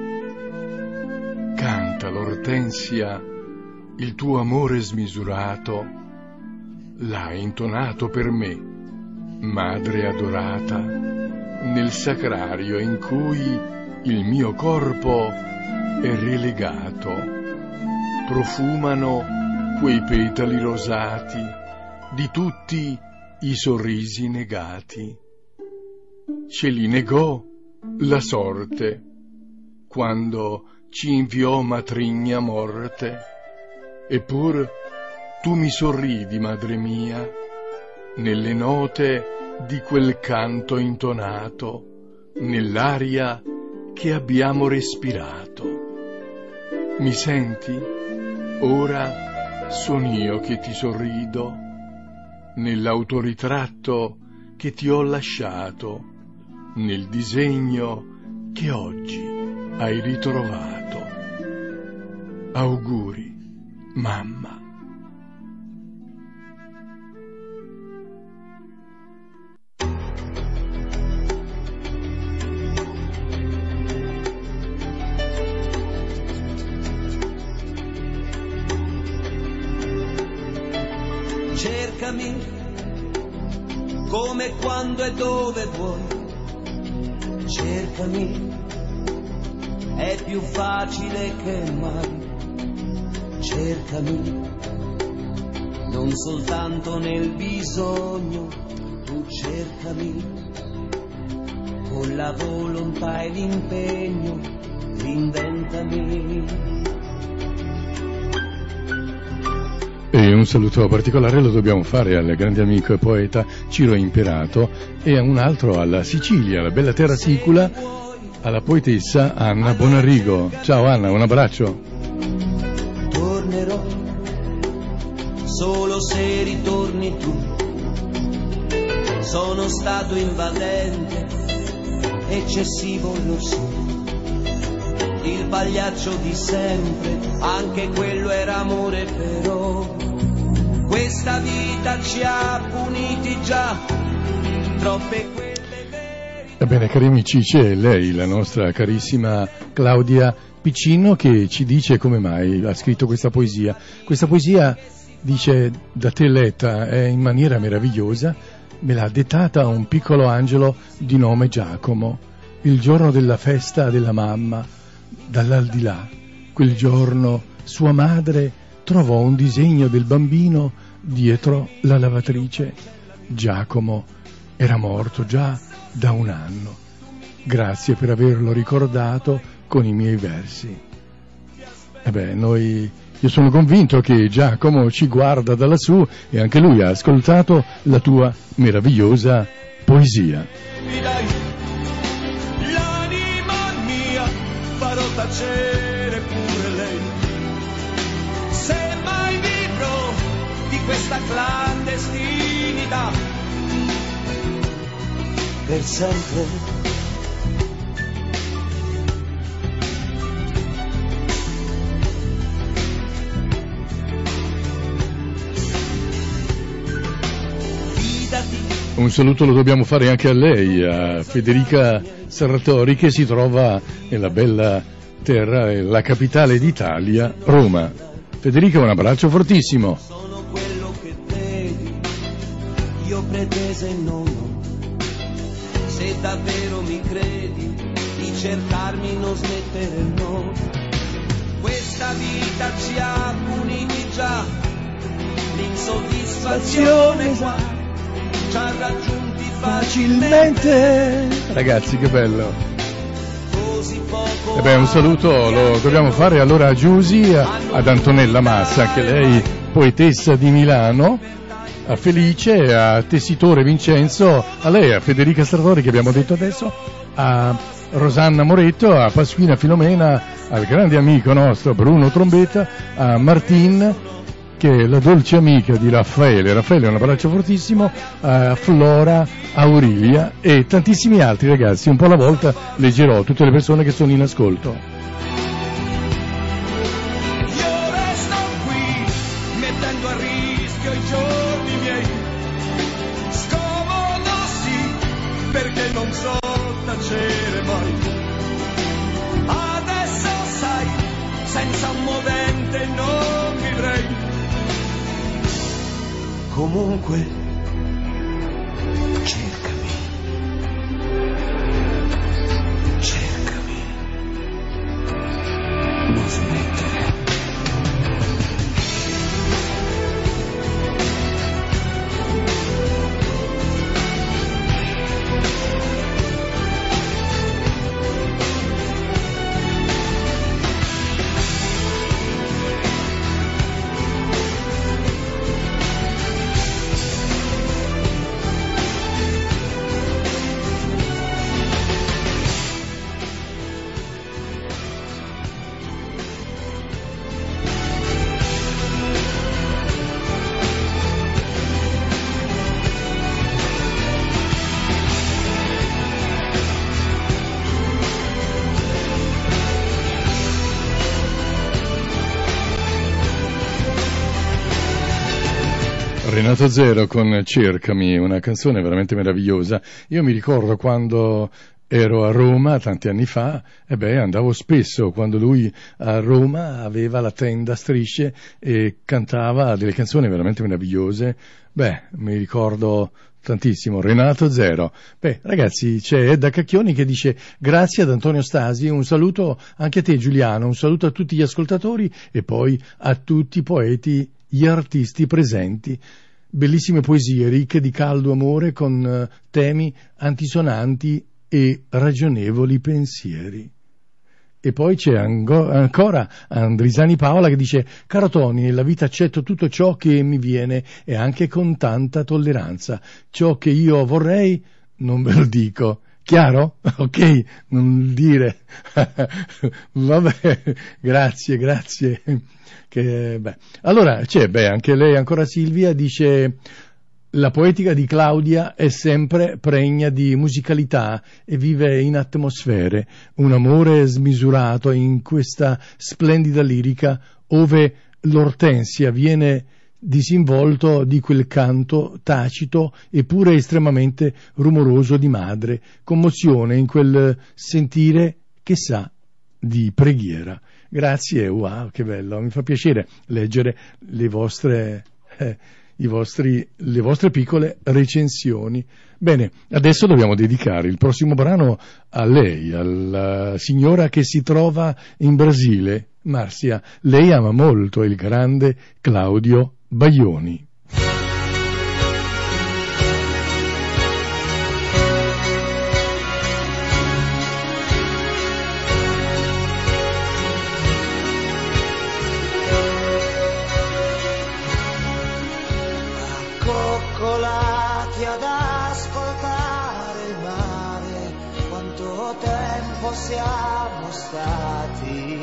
Canta l'ortensia, il tuo amore smisurato, l'ha intonato per me, madre adorata, nel sacrario in cui il mio corpo è relegato. Profumano quei petali rosati di tutti i sorrisi negati. Ce li negò la sorte quando ci inviò matrigna morte, eppur tu mi sorridi, madre mia, nelle note di quel canto intonato, nell'aria che abbiamo respirato. Mi senti? Ora son io che ti sorrido, nell'autoritratto che ti ho lasciato, nel disegno che oggi hai ritrovato. Auguri, mamma. Cercami come, quando e dove vuoi. Cercami, è più facile che mai. Cercami, non soltanto nel bisogno. Tu cercami, con la volontà e l'impegno. Reinventami. E un saluto particolare lo dobbiamo fare al grande amico e poeta Ciro Imperato e a un altro alla Sicilia, alla bella terra sicula, alla poetessa Anna Bonarrigo. Ciao Anna, un abbraccio. Tornerò solo se ritorni tu. Sono stato invadente, eccessivo lo so. Il pagliaccio di sempre, anche quello era amore, però questa vita ci ha puniti già, troppe quelle vere. Ebbene, cari amici, c'è lei, la nostra carissima Claudia Piccino, che ci dice come mai ha scritto questa poesia. Questa poesia, dice, da te letta è in maniera meravigliosa, me l'ha dettata un piccolo angelo di nome Giacomo, il giorno della festa della mamma. Dall'aldilà, quel giorno, sua madre trovò un disegno del bambino dietro la lavatrice. Giacomo era morto già da un anno. Grazie per averlo ricordato con i miei versi. E beh, noi, io sono convinto che Giacomo ci guarda da lassù e anche lui ha ascoltato la tua meravigliosa poesia. Tacere pure lei, se mai vivrò di questa clandestinità per sempre. Fidati. Un saluto lo dobbiamo fare anche a lei, a Federica Serratori, che si trova nella bella terra, la capitale d'Italia, Roma. Federica, un abbraccio fortissimo. Sono quello che vedi, io pretese non ho. Se davvero mi credi, di cercarmi non smettere no. Questa vita ci ha puniti già, l'insoddisfazione qua ci ha raggiunti facilmente. Ragazzi, che bello. E beh, un saluto lo dobbiamo fare allora a Giusy, ad Antonella Massa, anche lei poetessa di Milano, a Felice, a Tessitore Vincenzo, a lei, a Federica Serratori che abbiamo detto adesso, a Rosanna Moretto, a Pasquina Filomena, al grande amico nostro Bruno Trombetta, a Martin, che è la dolce amica di Raffaele. Raffaele, un abbraccio fortissimo, a Flora, Aurelia e tantissimi altri ragazzi. Un po' alla volta leggerò tutte le persone che sono in ascolto. Io resto qui, mettendo a rischio i giorni miei. Scomodo sì, perché non so tacere mai. Adesso sai, senza un movente non vivrei. Comunque, cercami, cercami, non smettere. Renato Zero con Cercami, una canzone veramente meravigliosa. Io mi ricordo quando ero a Roma tanti anni fa, e beh, andavo spesso quando lui a Roma aveva la tenda a Strisce e cantava delle canzoni veramente meravigliose. Beh, mi ricordo tantissimo. Renato Zero. Beh, ragazzi, c'è Edda Cacchioni che dice grazie ad Antonio Stasi, un saluto anche a te Giuliano, un saluto a tutti gli ascoltatori e poi a tutti i poeti, gli artisti presenti. Bellissime poesie ricche di caldo amore con uh, temi antisonanti e ragionevoli pensieri. E poi c'è ango- ancora Andrisani Paola che dice caro Tony, nella vita accetto tutto ciò che mi viene e anche con tanta tolleranza. Ciò che io vorrei non ve lo dico. Chiaro? Ok, non dire. Vabbè, grazie, grazie. Che, beh. Allora c'è, beh, anche lei, ancora Silvia, dice la poetica di Claudia è sempre pregna di musicalità e vive in atmosfere, un amore smisurato in questa splendida lirica ove l'ortensia viene disinvolto di quel canto tacito eppure estremamente rumoroso di madre, commozione in quel sentire che sa di preghiera. Grazie, wow, che bello, mi fa piacere leggere le vostre, eh, i vostri, le vostre piccole recensioni. Bene, adesso dobbiamo dedicare il prossimo brano a lei, alla signora che si trova in Brasile, Marcia. Lei ama molto il grande Claudio Baglioni. Accoccolati ad ascoltare il mare, quanto tempo siamo stati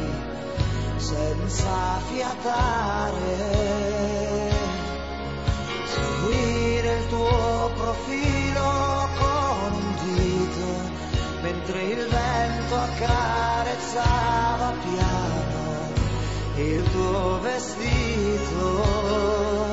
senza fiatare, seguire il tuo profilo con un dito, mentre il vento accarezzava piano il tuo vestito.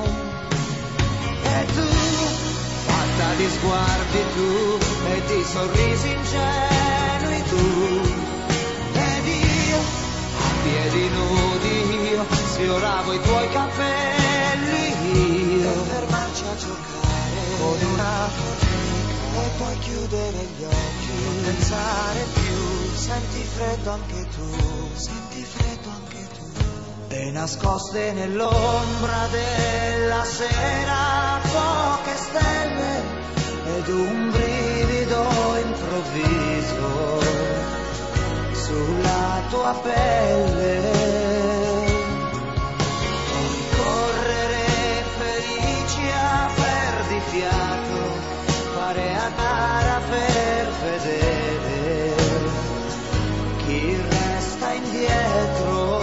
E tu, fatta di sguardi tu, e di sorrisi ingenui tu, ed io, a piedi nudi io, sfioravo i tuoi capelli io, per fermarci a giocare con una fatica, e poi chiudere gli occhi, non pensare più, senti freddo anche tu, senti freddo anche tu. E nascoste nell'ombra della sera poche stelle ed un brivido improvviso sulla tua pelle. Poi correre felici a perdifiato, fare a gara per vedere chi resta indietro.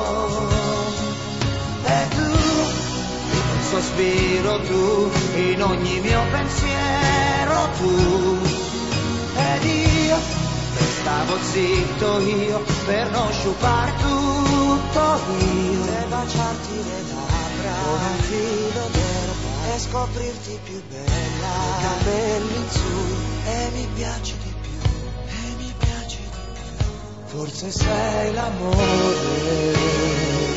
Sospiro tu, in ogni mio pensiero tu, ed io stavo zitto io per non sciupare tutto io, e baciarti le labbra con un filo d'erba e scoprirti più bella, i capelli in su, e mi piaci di più, e mi piaci di più, forse sei l'amore.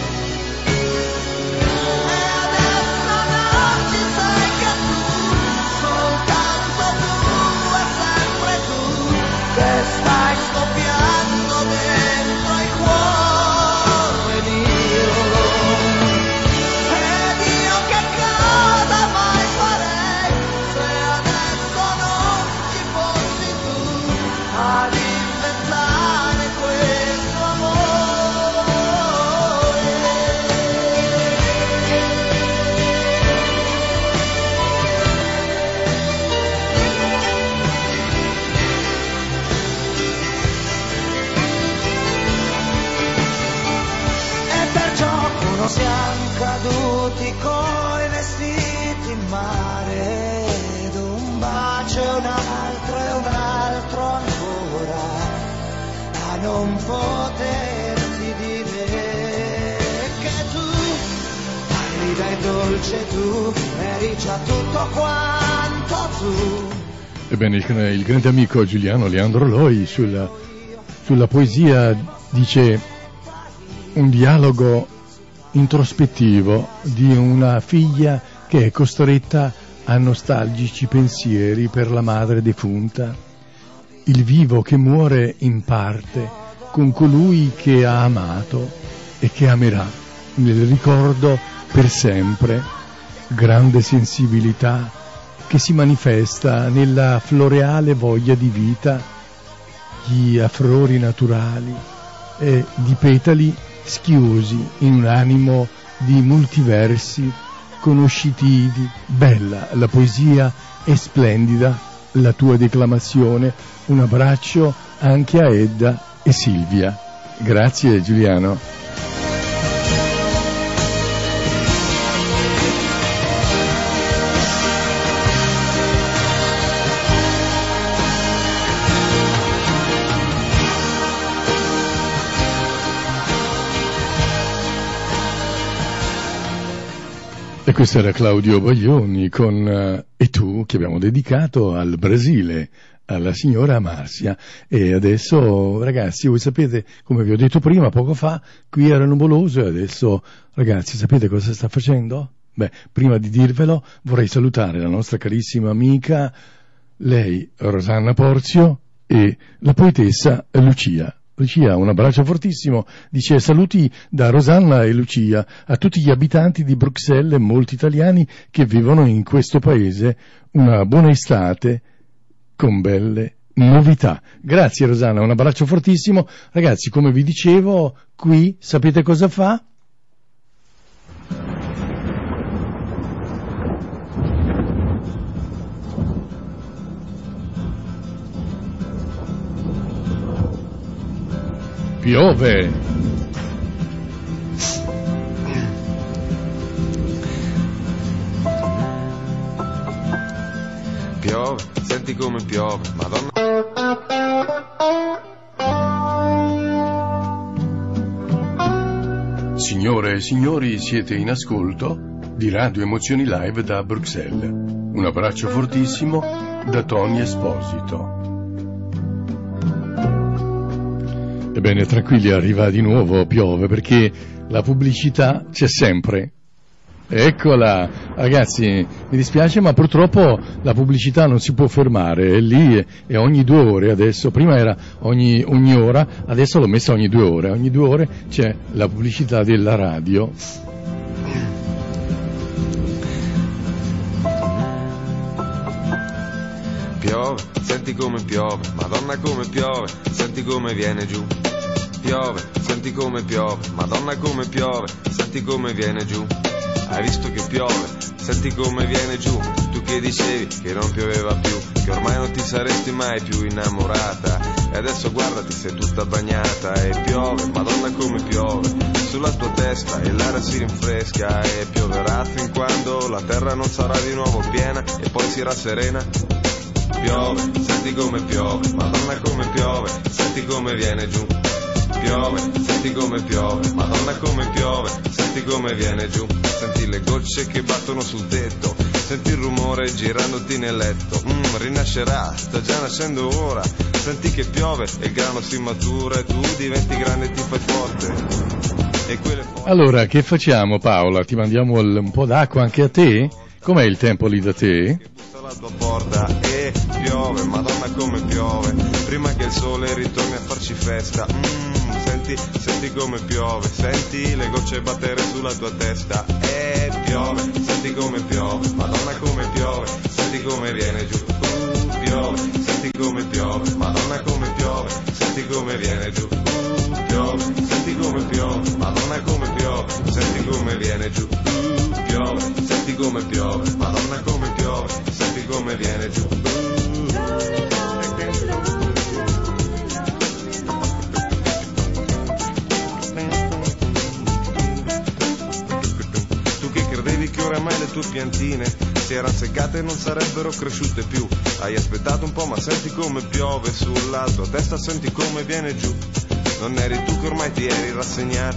Che stai scoppiando dentro il cuore mio, ed io che cosa mai farei se adesso non ci fossi tu ad inventare questo amore. dolce, tu eri già tutto quanto tu. Ebbene, il, il grande amico Giuliano Leandro Loi sulla, sulla poesia dice un dialogo introspettivo di una figlia che è costretta a nostalgici pensieri per la madre defunta, il vivo che muore in parte con colui che ha amato e che amerà nel ricordo per sempre, grande sensibilità che si manifesta nella floreale voglia di vita, di affrori naturali e di petali schiusi in un animo di multiversi conoscitivi. Bella la poesia e splendida la tua declamazione. Un abbraccio anche a Edda e Silvia. Grazie Giuliano. E questo era Claudio Baglioni con uh, E tu, che abbiamo dedicato al Brasile, alla signora Marcia. E adesso, ragazzi, voi sapete, come vi ho detto prima, poco fa, qui era nuvoloso e adesso, ragazzi, sapete cosa sta facendo? Beh, prima di dirvelo, vorrei salutare la nostra carissima amica, lei, Rosanna Porzio, e la poetessa Lucia. Lucia, un abbraccio fortissimo, dice saluti da Rosanna e Lucia a tutti gli abitanti di Bruxelles e molti italiani che vivono in questo paese, una buona estate con belle novità. Grazie Rosanna, un abbraccio fortissimo. Ragazzi, come vi dicevo, qui sapete cosa fa? Piove! Piove, senti come piove, Madonna. Signore e signori, siete in ascolto di Radio Emozioni Live da Bruxelles. Un abbraccio fortissimo da Tony Esposito. Ebbene, tranquilli, arriva di nuovo, piove, perché la pubblicità c'è sempre. Eccola, ragazzi, mi dispiace, ma purtroppo la pubblicità non si può fermare, è lì, è ogni due ore adesso, prima era ogni, ogni ora, adesso l'ho messa ogni due ore, ogni due ore c'è la pubblicità della radio. Piove, senti come piove, Madonna come piove, senti come viene giù. Piove, senti come piove, Madonna come piove, senti come viene giù. Hai visto che piove, senti come viene giù. Tu che dicevi che non pioveva più, che ormai non ti saresti mai più innamorata. E adesso guardati, sei tutta bagnata. E piove, Madonna come piove, sulla tua testa e l'aria si rinfresca. E pioverà fin quando la terra non sarà di nuovo piena e poi si rasserena. Piove, senti come piove, Madonna come piove, senti come viene giù. Piove, senti come piove, Madonna come piove, senti come viene giù. Senti le gocce che battono sul tetto, senti il rumore girandoti nel letto. Mm, rinascerà, sta già nascendo ora. Senti che piove e il grano si matura e tu diventi grande e ti fai forte. E quelle forti... Allora, che facciamo Paola? Ti mandiamo un po' d'acqua anche a te? Com'è il tempo lì da te? La tua porta e piove, Madonna come piove, prima che il sole ritorni a farci festa. Mm, senti, senti come piove, senti le gocce battere sulla tua testa. E piove, senti come piove, Madonna come piove, senti come viene giù. Uh, piove, senti come piove, Madonna come piove, senti come viene giù. Uh, piove, senti come piove, Madonna come piove, senti come viene giù. Uh, piove, senti come piove, Madonna come piove, senti come viene giù. Tu che credevi che oramai le tue piantine si erano seccate e non sarebbero cresciute più, hai aspettato un po' ma senti come piove sulla tua testa, senti come viene giù. Non eri tu che ormai ti eri rassegnata,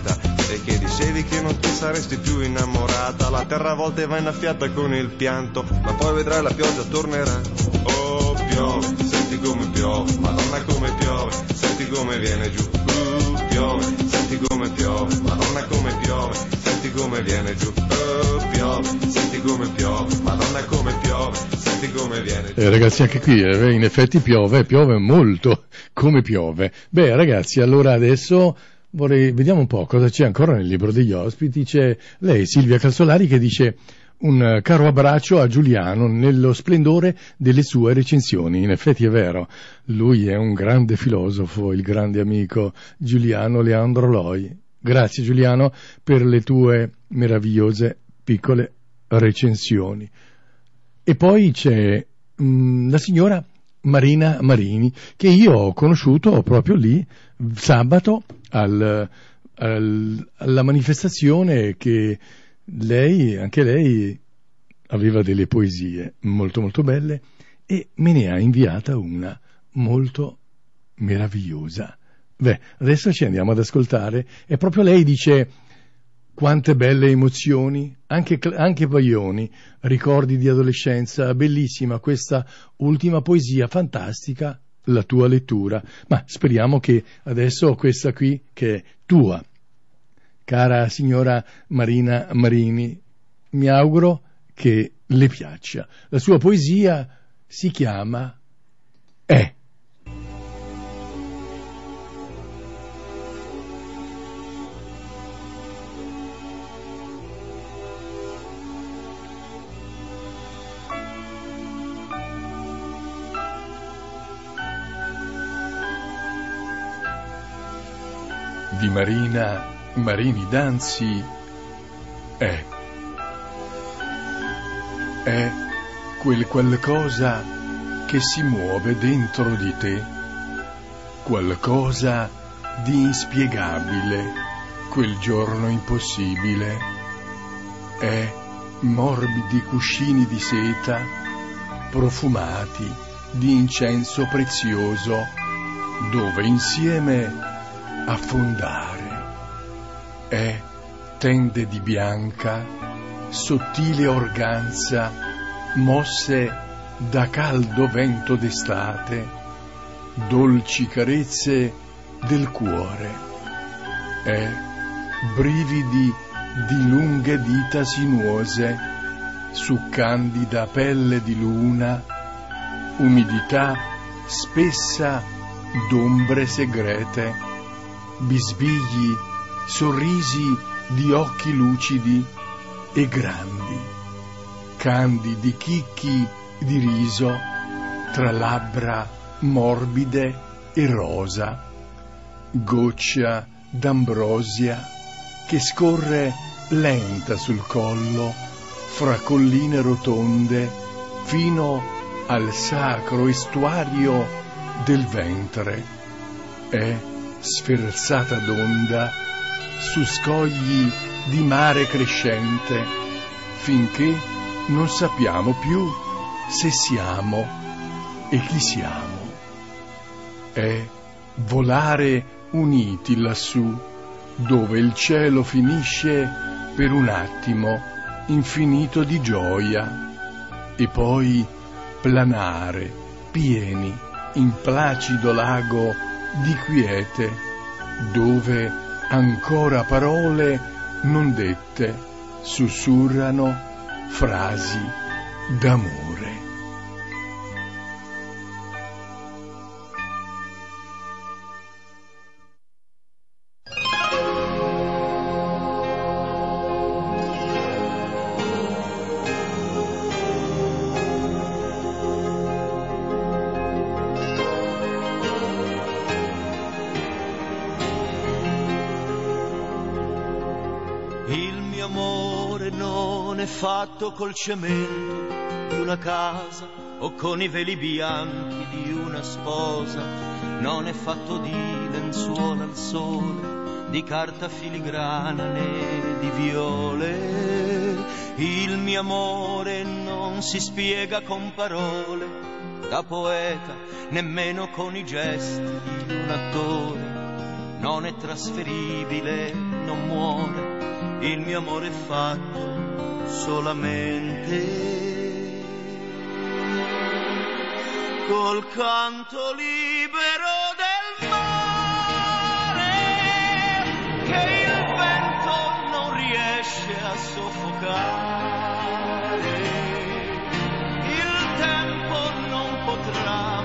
e che dicevi che non ti saresti più innamorata. La terra a volte va innaffiata con il pianto, ma poi vedrai la pioggia tornerà. Oh, piove, senti come piove, Madonna come piove, senti come viene giù. Uh, piove, senti come piove, Madonna come piove, senti come viene giù. Uh, piove, senti come piove, Madonna come piove, senti come viene giù. Eh, ragazzi, anche qui eh, in effetti piove, piove molto, come piove. Beh, ragazzi, allora adesso vorrei, vediamo un po' cosa c'è ancora nel libro degli ospiti. C'è lei, Silvia Calzolari, che dice: un caro abbraccio a Giuliano nello splendore delle sue recensioni. In effetti è vero, lui è un grande filosofo, il grande amico Giuliano Leandro Loi. Grazie Giuliano per le tue meravigliose piccole recensioni. E poi c'è mh, la signora Marina Marini, che io ho conosciuto proprio lì sabato al, al, alla manifestazione che lei, anche lei aveva delle poesie molto molto belle e me ne ha inviata una molto meravigliosa. Beh, adesso ci andiamo ad ascoltare e proprio lei dice: quante belle emozioni, anche, anche Baglioni, ricordi di adolescenza, bellissima questa ultima poesia, fantastica la tua lettura, ma speriamo che adesso questa qui, che è tua, cara signora Marina Marini, mi auguro che le piaccia. La sua poesia si chiama È. Di Marina Marini Danzi è. È quel qualcosa che si muove dentro di te, qualcosa di inspiegabile, quel giorno impossibile. È morbidi cuscini di seta, profumati di incenso prezioso, dove insieme affondare. È tende di bianca, sottile organza, mosse da caldo vento d'estate, dolci carezze del cuore. È brividi di lunghe dita sinuose, su candida pelle di luna, umidità spessa d'ombre segrete, bisbigli, sorrisi di occhi lucidi e grandi, candidi chicchi di riso tra labbra morbide e rosa, goccia d'ambrosia che scorre lenta sul collo fra colline rotonde fino al sacro estuario del ventre. È sferzata d'onda su scogli di mare crescente, finché non sappiamo più se siamo e chi siamo. È volare uniti lassù, dove il cielo finisce per un attimo infinito di gioia, e poi planare pieni in placido lago di quiete, dove ancora parole non dette sussurrano frasi d'amore. Fatto col cemento di una casa o con i veli bianchi di una sposa, non è fatto di lenzuola al sole, di carta filigrana né di viole. Il mio amore non si spiega con parole da poeta, nemmeno con i gesti di un attore, non è trasferibile non muore, il mio amore è fatto solamente col canto libero del mare che il vento non riesce a soffocare, il tempo non potrà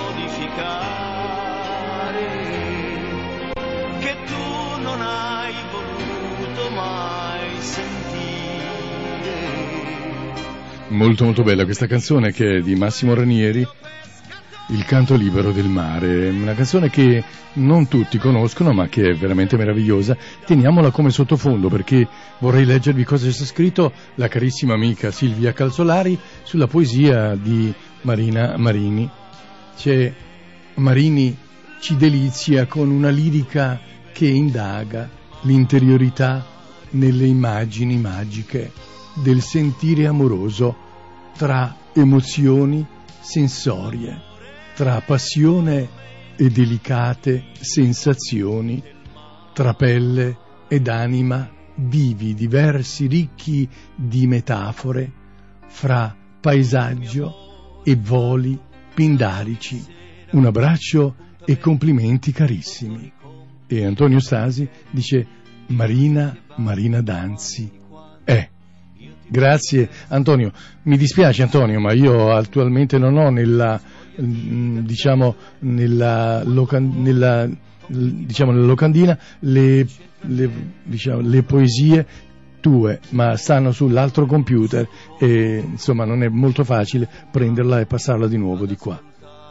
modificare, che tu non hai voluto mai sentire. Molto molto bella questa canzone, che è di Massimo Ranieri, Il canto libero del mare, una canzone che non tutti conoscono ma che è veramente meravigliosa. Teniamola come sottofondo perché vorrei leggervi cosa c'è scritto la carissima amica Silvia Calzolari sulla poesia di Marina Marini. C'è Marini ci delizia con una lirica che indaga l'interiorità nelle immagini magiche del sentire amoroso tra emozioni sensorie, tra passione e delicate sensazioni, tra pelle ed anima vivi, diversi, ricchi di metafore, fra paesaggio e voli pindarici. Un abbraccio e complimenti carissimi. E Antonio Stasi dice Marina, Marina Danzi. Eh, grazie Antonio. Mi dispiace Antonio, ma io attualmente non ho nella, diciamo, nella, locan, nella, diciamo, nella locandina le, le, diciamo, le poesie tue, ma stanno sull'altro computer e insomma non è molto facile prenderla e passarla di nuovo di qua.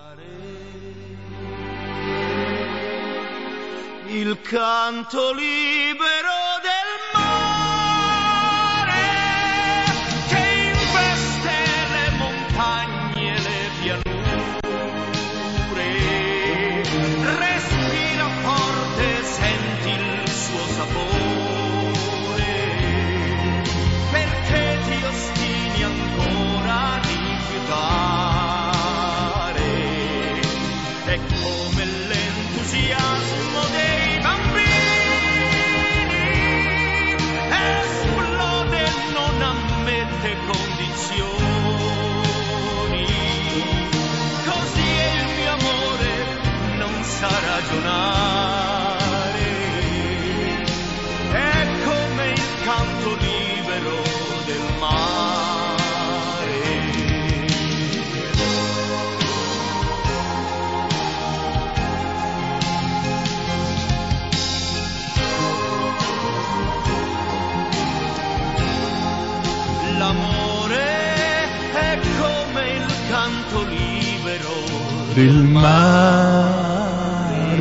Il canto libero del mare che investe le montagne e le pianure, respira forte, senti il suo sapore, perché ti ostini ancora a rifiutare, è come l'entusiasmo dei condizioni, così è il mio amore, non sa ragionare, è come il canto libero del mare. L'amore è come il canto libero del mare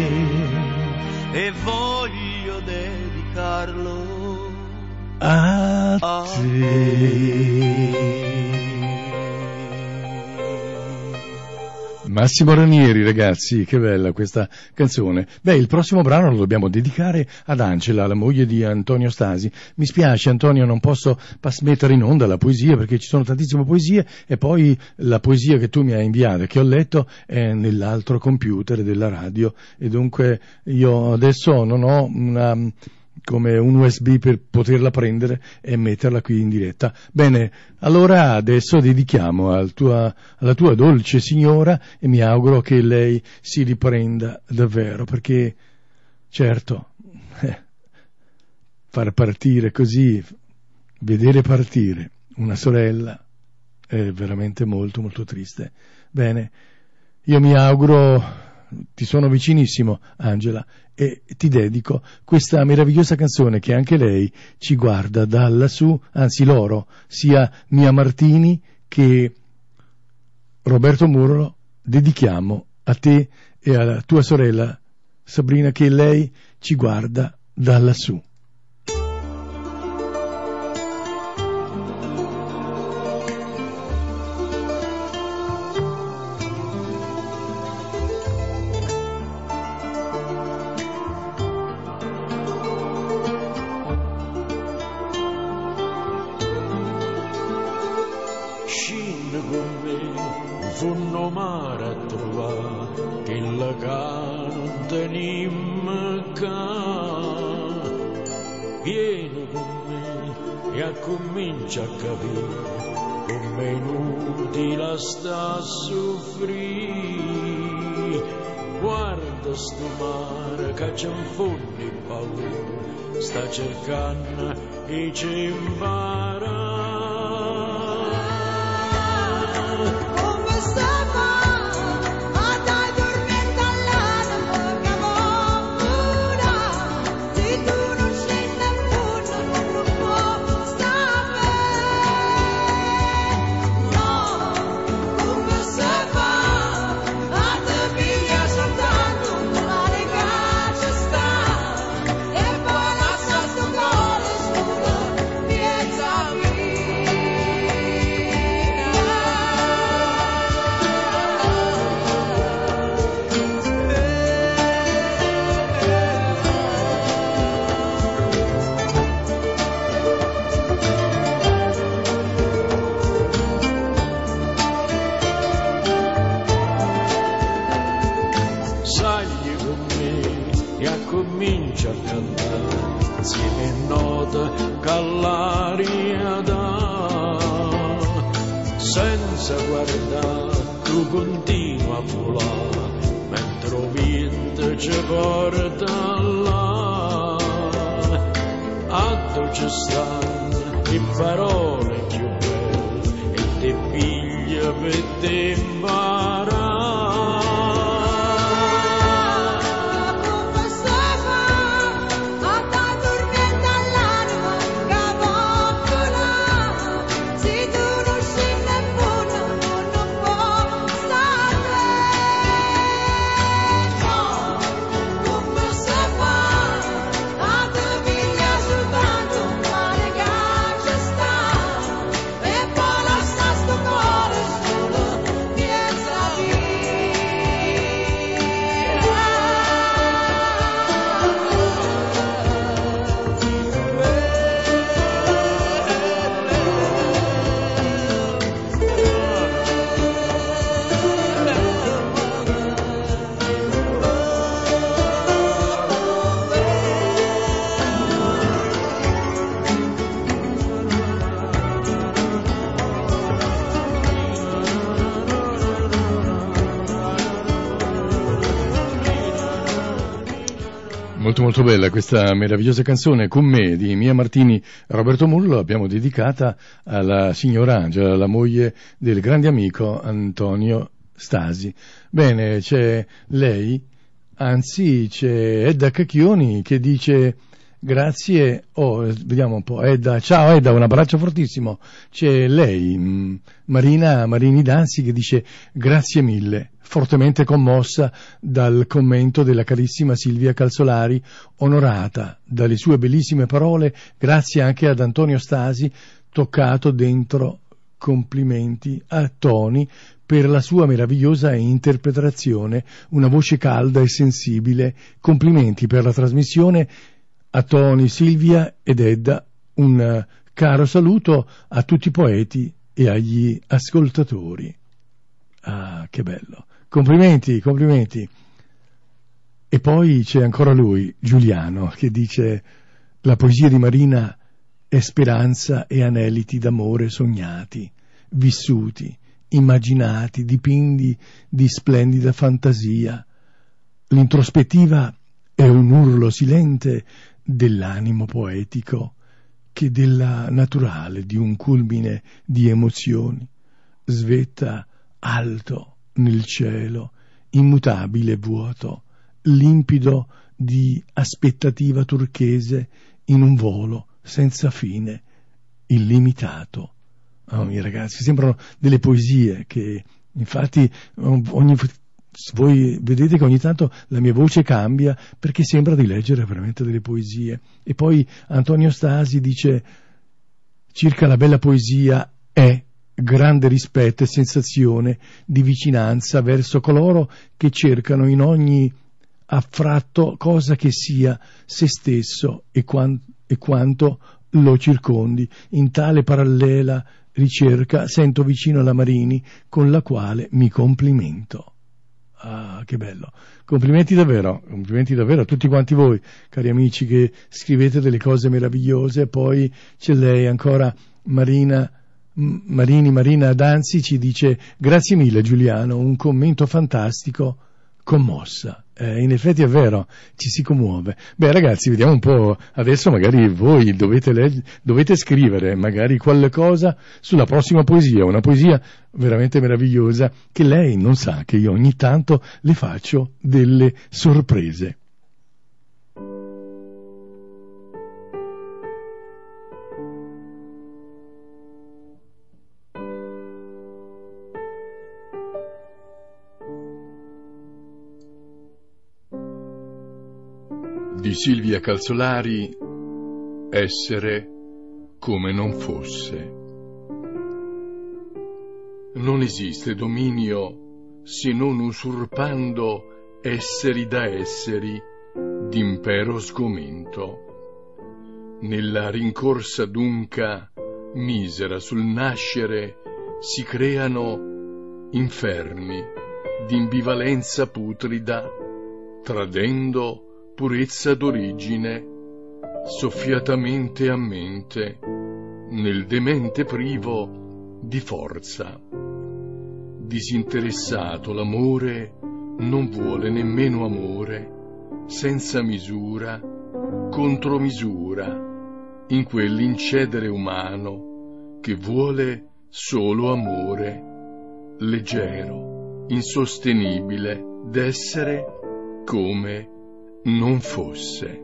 e voglio dedicarlo a, a te. Massimo Ranieri, ragazzi, che bella questa canzone. Beh, il prossimo brano lo dobbiamo dedicare ad Angela, la moglie di Antonio Stasi. Mi spiace Antonio, non posso pas- mettere in onda la poesia perché ci sono tantissime poesie e poi la poesia che tu mi hai inviato e che ho letto è nell'altro computer della radio e dunque io adesso non ho una... come un U S B per poterla prendere e metterla qui in diretta. Bene, allora adesso dedichiamo al tua, alla tua dolce signora e mi auguro che lei si riprenda davvero, perché certo, eh, far partire così, vedere partire una sorella è veramente molto molto triste. Bene, io mi auguro, ti sono vicinissimo Angela e ti dedico questa meravigliosa canzone che anche lei ci guarda da lassù, anzi loro, sia Mia Martini che Roberto Murolo, dedichiamo a te e alla tua sorella Sabrina che lei ci guarda da lassù. vieni con me e accomincia a capire come inutile sta a soffrire. Guarda sto mare che c'è un fondo di paura, sta cercando e ci impara. Come stava? Comincia a cantare insieme note che l'aria dà, senza guardare tu continua a volare mentre il vento ci porta là. A tu ci stanno le parole più belle e te piglia per te imparare. Molto molto bella questa meravigliosa canzone Con me di Mia Martini. Roberto Mullo l'abbiamo dedicata alla signora Angela, la moglie del grande amico Antonio Stasi. Bene, c'è lei, anzi c'è Edda Cacchioni che dice grazie, oh, vediamo un po', Edda, ciao Edda, un abbraccio fortissimo. C'è lei, Marina Marini Danzi, che dice grazie mille, fortemente commossa dal commento della carissima Silvia Calzolari, onorata dalle sue bellissime parole, grazie anche ad Antonio Stasi, toccato dentro, complimenti a Toni per la sua meravigliosa interpretazione, una voce calda e sensibile, complimenti per la trasmissione a Toni, Silvia ed Edda, un caro saluto a tutti i poeti e agli ascoltatori. Ah, che bello! Complimenti, complimenti. E poi c'è ancora lui, Giuliano, che dice la poesia di Marina è speranza e aneliti d'amore sognati, vissuti, immaginati, dipinti di splendida fantasia. L'introspettiva è un urlo silente dell'animo poetico che della naturale di un culmine di emozioni svetta alto nel cielo, immutabile e vuoto, limpido di aspettativa turchese in un volo senza fine, illimitato. Oh, miei ragazzi, sembrano delle poesie che, infatti, ogni, voi vedete che ogni tanto la mia voce cambia perché sembra di leggere veramente delle poesie. E poi Antonio Stasi dice circa la bella poesia è grande rispetto e sensazione di vicinanza verso coloro che cercano in ogni affratto cosa che sia se stesso e, quan- e quanto lo circondi. In tale parallela ricerca sento vicino la Marini con la quale mi complimento. Ah, che bello. Complimenti davvero, complimenti davvero a tutti quanti voi, cari amici, che scrivete delle cose meravigliose. Poi c'è lei ancora, Marina Marini, Marina Danzi ci dice: grazie mille Giuliano, un commento fantastico, commossa. Eh, in effetti è vero, ci si commuove. Beh ragazzi, vediamo un po', adesso magari voi dovete, leg- dovete scrivere magari qualcosa sulla prossima poesia, una poesia veramente meravigliosa che lei non sa che io ogni tanto le faccio delle sorprese. Di Silvia Calzolari, essere come non fosse. Non esiste dominio se non usurpando esseri da esseri d'impero sgomento. Nella rincorsa dunca misera sul nascere si creano inferni d'imbivalenza putrida, tradendo purezza d'origine, soffiatamente a mente, nel demente privo di forza. Disinteressato l'amore non vuole nemmeno amore, senza misura, contromisura, in quell'incedere umano che vuole solo amore, leggero, insostenibile, d'essere come non fosse.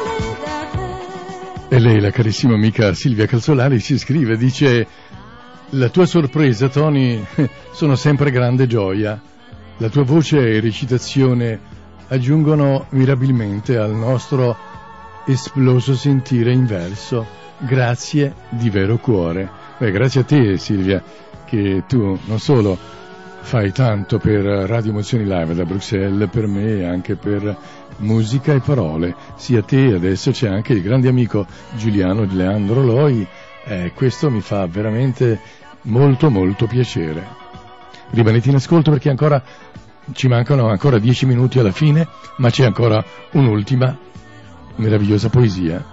E lei, la carissima amica Silvia Calzolari, ci scrive, dice: La tua sorpresa, Tony, sono sempre grande gioia. La tua voce e recitazione aggiungono mirabilmente al nostro esploso sentire in verso. Grazie di vero cuore. Beh, grazie a te, Silvia, che tu non solo fai tanto per Radio Emozioni Live da Bruxelles, per me e anche per Musica e Parole. Sia te, adesso c'è anche il grande amico Giuliano Leandro Loi. Eh, questo mi fa veramente molto molto piacere. Rimanete in ascolto perché ancora ci mancano ancora dieci minuti alla fine, ma c'è ancora un'ultima meravigliosa poesia.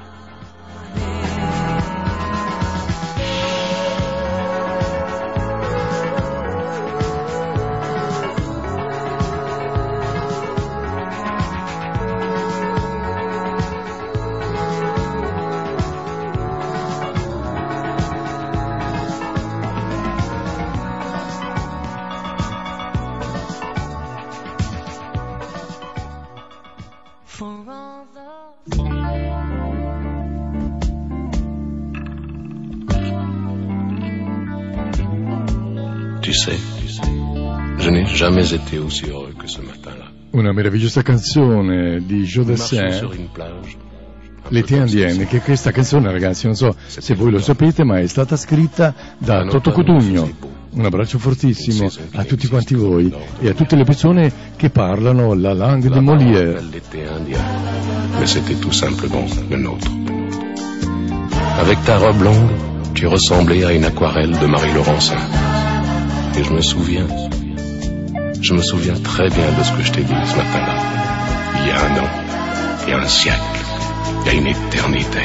Tu sais, je n'ai jamais été aussi heureux que ce matin-là. Una meravigliosa canzone di Jodassin, L'été indienne, che questa canzone, ragazzi, non so se voi lo sapete, ma è stata scritta da Toto Cotugno. Un abbraccio fortissimo a tutti quanti voi e a tutte le persone che parlano la langue de Molière. L'été indien, mais c'était tout simplement le nôtre. Avec ta robe longue, tu ressemblais à une aquarelle de Marie Laurencin. Et je me souviens, je me souviens très bien de ce que je t'ai dit ce matin-là. Il y a un an, il y a un siècle, il y a une éternité.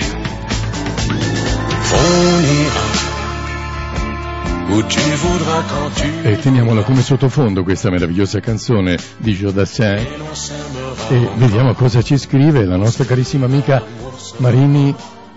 On ira où tu voudras quand tu... E teniamola come sottofondo questa meravigliosa canzone di Jodassin e vediamo cosa ci scrive la nostra carissima amica Marini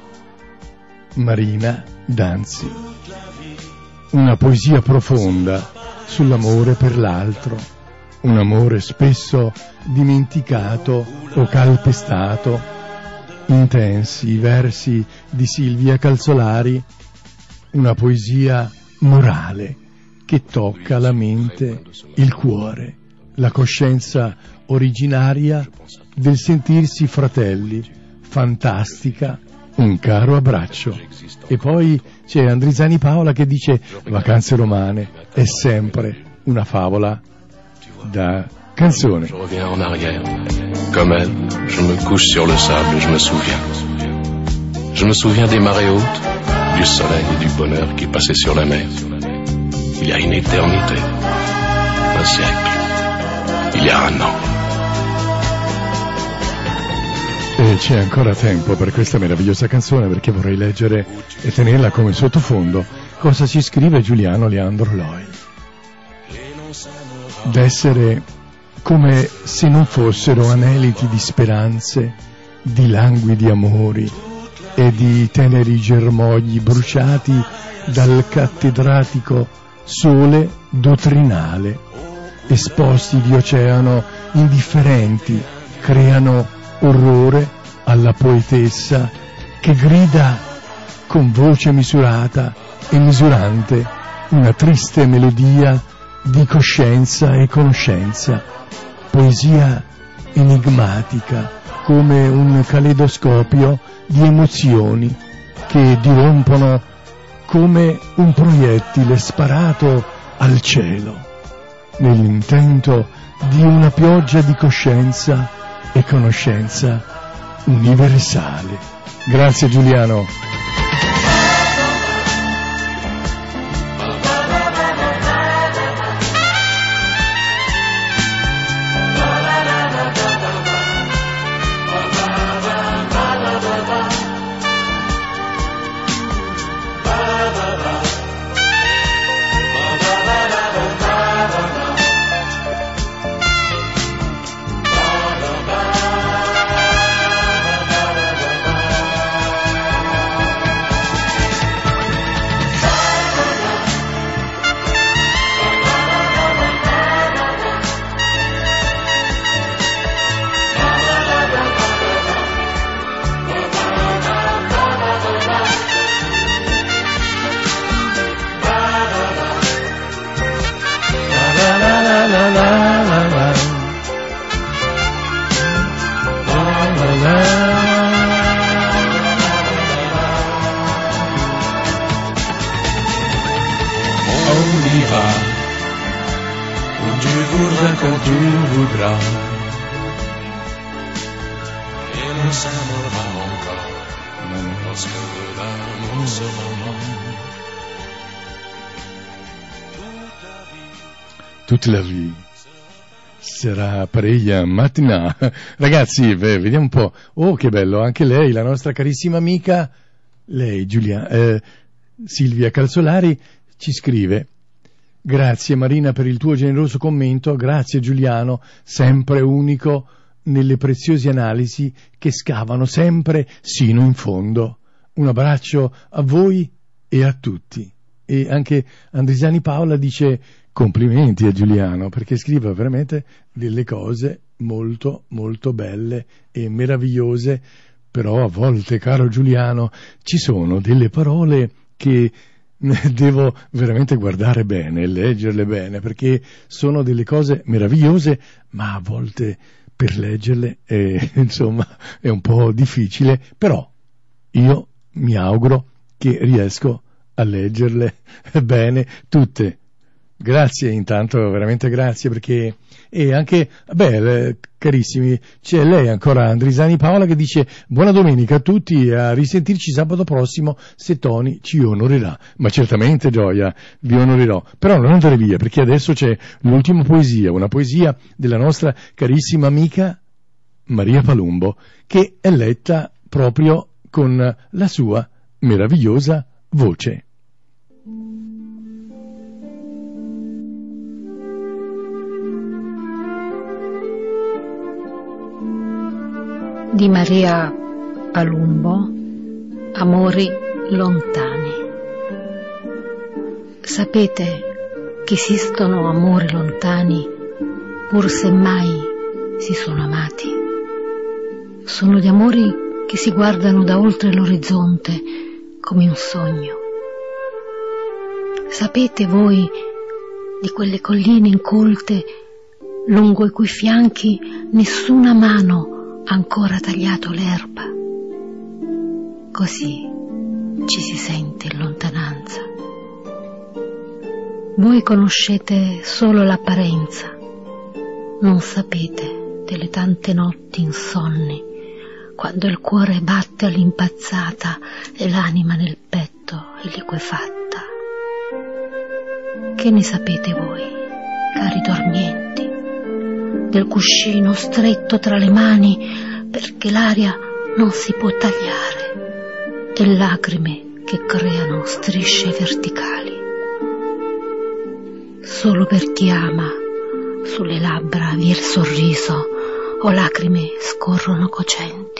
Marina Danzi. Una poesia profonda sull'amore per l'altro, un amore spesso dimenticato o calpestato. Intensi i versi di Silvia Calzolari, una poesia morale che tocca la mente, il cuore, la coscienza originaria del sentirsi fratelli, fantastica, un caro abbraccio. E poi c'è Andrizani Paola che dice Vacanze romane è sempre una favola da canzone. Je reviens en arrière, comme elle, je me couche sur le sable et je me souviens. Je me souviens des marées hautes, du soleil et du bonheur qui passaient sur la mer. Il y a une éternité, un siècle, il y a un an. E c'è ancora tempo per questa meravigliosa canzone perché vorrei leggere e tenerla come sottofondo cosa ci scrive Giuliano Leandro Loi. D'essere come se non fossero aneliti di speranze, di languidi amori e di teneri germogli bruciati dal cattedratico sole dottrinale, esposti di oceano indifferenti, creano orrore alla poetessa che grida con voce misurata e misurante una triste melodia di coscienza e conoscenza, poesia enigmatica come un caleidoscopio di emozioni che dirompono come un proiettile sparato al cielo nell'intento di una pioggia di coscienza e conoscenza universale. Grazie Giuliano. on ira, où tu voudras quand tu voudras, et l'on s'aimera encore, lorsque l'amour sera mort. Toute la vie sarà pareilla mattina. Ragazzi, beh, vediamo un po'. Oh, che bello, anche lei, la nostra carissima amica, lei, Giulia, eh, Silvia Calzolari, ci scrive: grazie Marina per il tuo generoso commento, grazie Giuliano, sempre unico nelle preziose analisi che scavano sempre sino in fondo. Un abbraccio a voi e a tutti. E anche Andrisani Paola dice: complimenti a Giuliano, perché scrive veramente delle cose molto molto belle e meravigliose, però a volte, caro Giuliano, ci sono delle parole che devo veramente guardare bene, leggerle bene, perché sono delle cose meravigliose, ma a volte per leggerle è, insomma, è un po' difficile, però io mi auguro che riesco a leggerle bene tutte. Grazie intanto, veramente grazie, perché e anche, beh, carissimi, c'è lei ancora, Andrisani Paola, che dice: buona domenica a tutti, a risentirci sabato prossimo se Tony ci onorerà. Ma certamente, Gioia, vi onorerò, però non andare via, perché adesso c'è l'ultima poesia, una poesia della nostra carissima amica Maria Palumbo, che è letta proprio con la sua meravigliosa voce. Di Maria Palumbo, Amori lontani. Sapete che esistono amori lontani, pur se mai si sono amati? Sono gli amori che si guardano da oltre l'orizzonte come un sogno. Sapete voi di quelle colline incolte lungo i cui fianchi nessuna mano ancora tagliato l'erba? Così ci si sente in lontananza. Voi conoscete solo l'apparenza, non sapete delle tante notti insonni, quando il cuore batte all'impazzata e l'anima nel petto è liquefatta. Che ne sapete voi, cari dormienti, del cuscino stretto tra le mani perché l'aria non si può tagliare e lacrime che creano strisce verticali? Solo per chi ama sulle labbra vi è il sorriso o lacrime scorrono cocenti.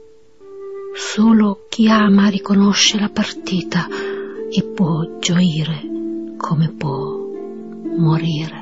Solo chi ama riconosce la partita e può gioire come può morire.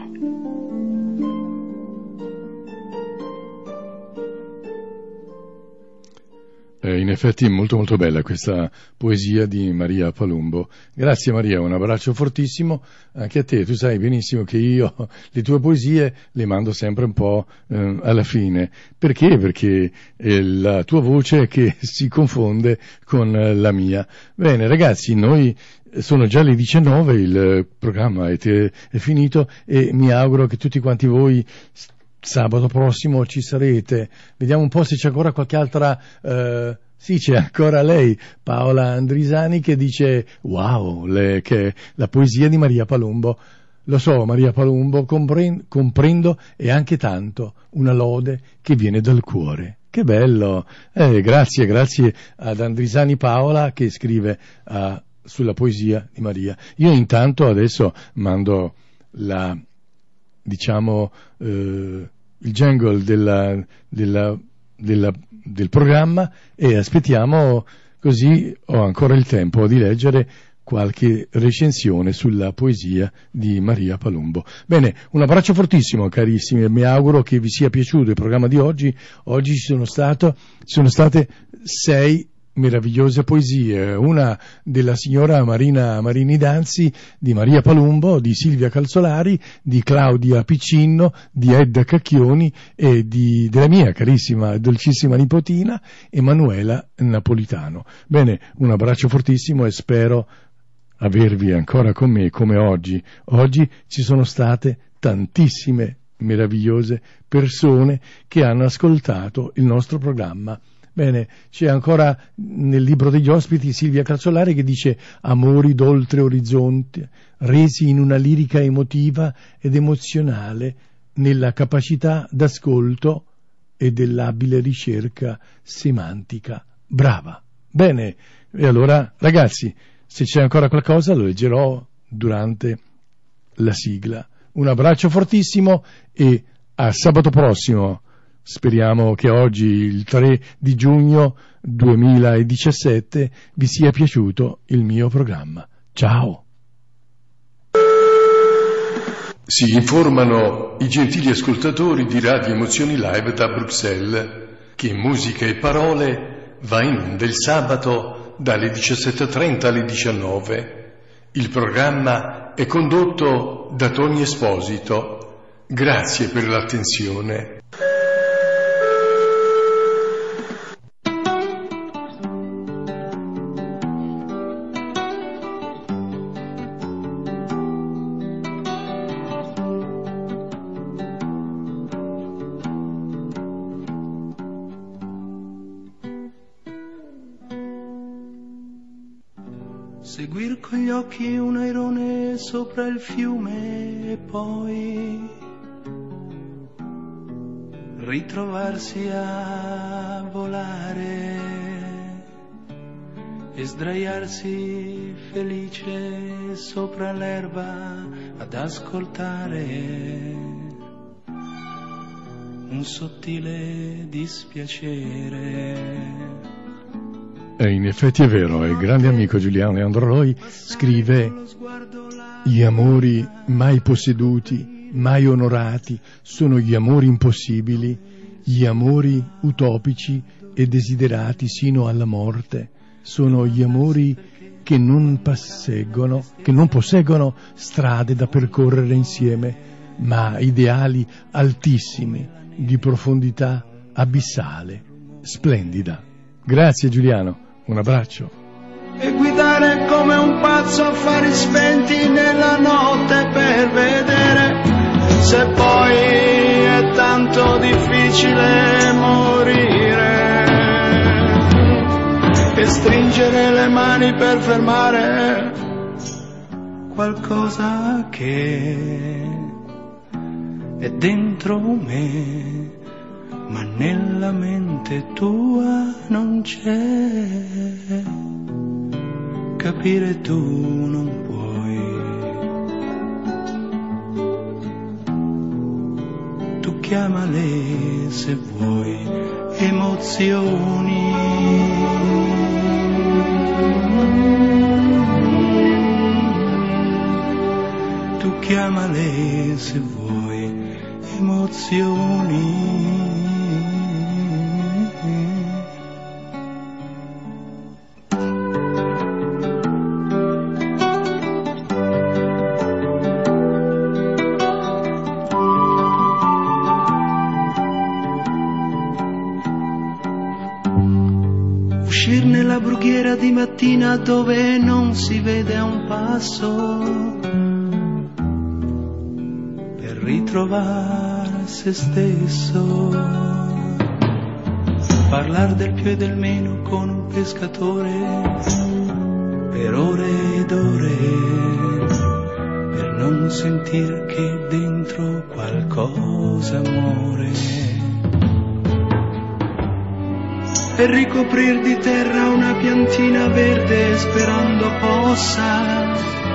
Eh, in effetti è molto molto bella questa poesia di Maria Palumbo. Grazie Maria, un abbraccio fortissimo anche a te. Tu sai benissimo che io le tue poesie le mando sempre un po' eh, alla fine. Perché? Perché è la tua voce che si confonde con la mia. Bene ragazzi, noi sono già le diciannove, il programma è, è finito e mi auguro che tutti quanti voi sabato prossimo ci sarete. Vediamo un po' se c'è ancora qualche altra. Eh, sì, c'è ancora lei, Paola Andrisani, che dice: wow, le, che la poesia di Maria Palumbo. Lo so, Maria Palumbo, comprendo, comprendo e anche tanto una lode che viene dal cuore. Che bello! Eh, grazie, grazie ad Andrisani Paola che scrive uh, sulla poesia di Maria. Io intanto adesso mando la, diciamo, eh, il jingle della, della, della, del programma e aspettiamo, così ho ancora il tempo di leggere qualche recensione sulla poesia di Maria Palumbo. Bene, un abbraccio fortissimo carissimi e mi auguro che vi sia piaciuto il programma di oggi. Oggi ci sono, stato, ci sono state sei meravigliose poesie, una della signora Marina Marini Danzi, di Maria Palumbo, di Silvia Calzolari, di Claudia Piccinno, di Edda Cacchioni e di, della mia carissima dolcissima nipotina Emanuela Napolitano. Bene, un abbraccio fortissimo e spero avervi ancora con me come oggi. Oggi ci sono state tantissime meravigliose persone che hanno ascoltato il nostro programma. Bene, c'è ancora nel libro degli ospiti Silvia Calzolari che dice: amori d'oltre orizzonte, resi in una lirica emotiva ed emozionale nella capacità d'ascolto e dell'abile ricerca semantica. Brava! Bene, e allora ragazzi, se c'è ancora qualcosa lo leggerò durante la sigla. Un abbraccio fortissimo e a sabato prossimo. Speriamo che oggi, il tre di giugno duemiladiciassette, vi sia piaciuto il mio programma. Ciao! Si informano i gentili ascoltatori di Radio Emozioni Live da Bruxelles che Musica e Parole va in onda il sabato dalle diciassette e trenta alle diciannove. Il programma è condotto da Tony Esposito. Grazie per l'attenzione. Seguir con gli occhi un airone sopra il fiume e poi ritrovarsi a volare e sdraiarsi felice sopra l'erba ad ascoltare un sottile dispiacere. E in effetti è vero, il grande amico Giuliano Leandro Roy scrive: gli amori mai posseduti, mai onorati, sono gli amori impossibili, gli amori utopici e desiderati sino alla morte, sono gli amori che non posseggono, che non posseggono strade da percorrere insieme, ma ideali altissimi, di profondità abissale, splendida. Grazie Giuliano. Un abbraccio. E guidare come un pazzo affari spenti nella notte per vedere se poi è tanto difficile morire e stringere le mani per fermare qualcosa che è dentro me, ma nella mente tua non c'è. Capire tu non puoi. Tu chiamale se vuoi emozioni. Tu chiamale se vuoi emozioni. Uscir nella brughiera di mattina dove non si vede a un passo per ritrovare se stesso, parlar del più e del meno con un pescatore per ore ed ore, per non sentir che dentro qualcosa muore. E ricoprir di terra una piantina verde sperando possa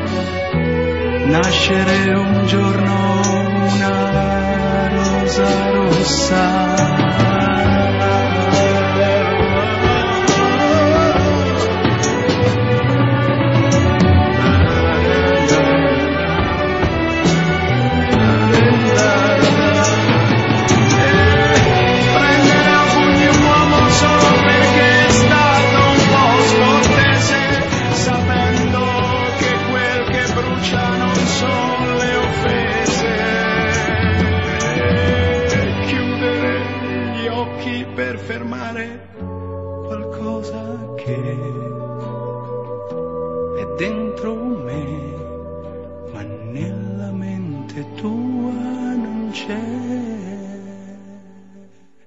nascere un giorno una rosa rossa. è dentro me, ma nella mente tua non c'è.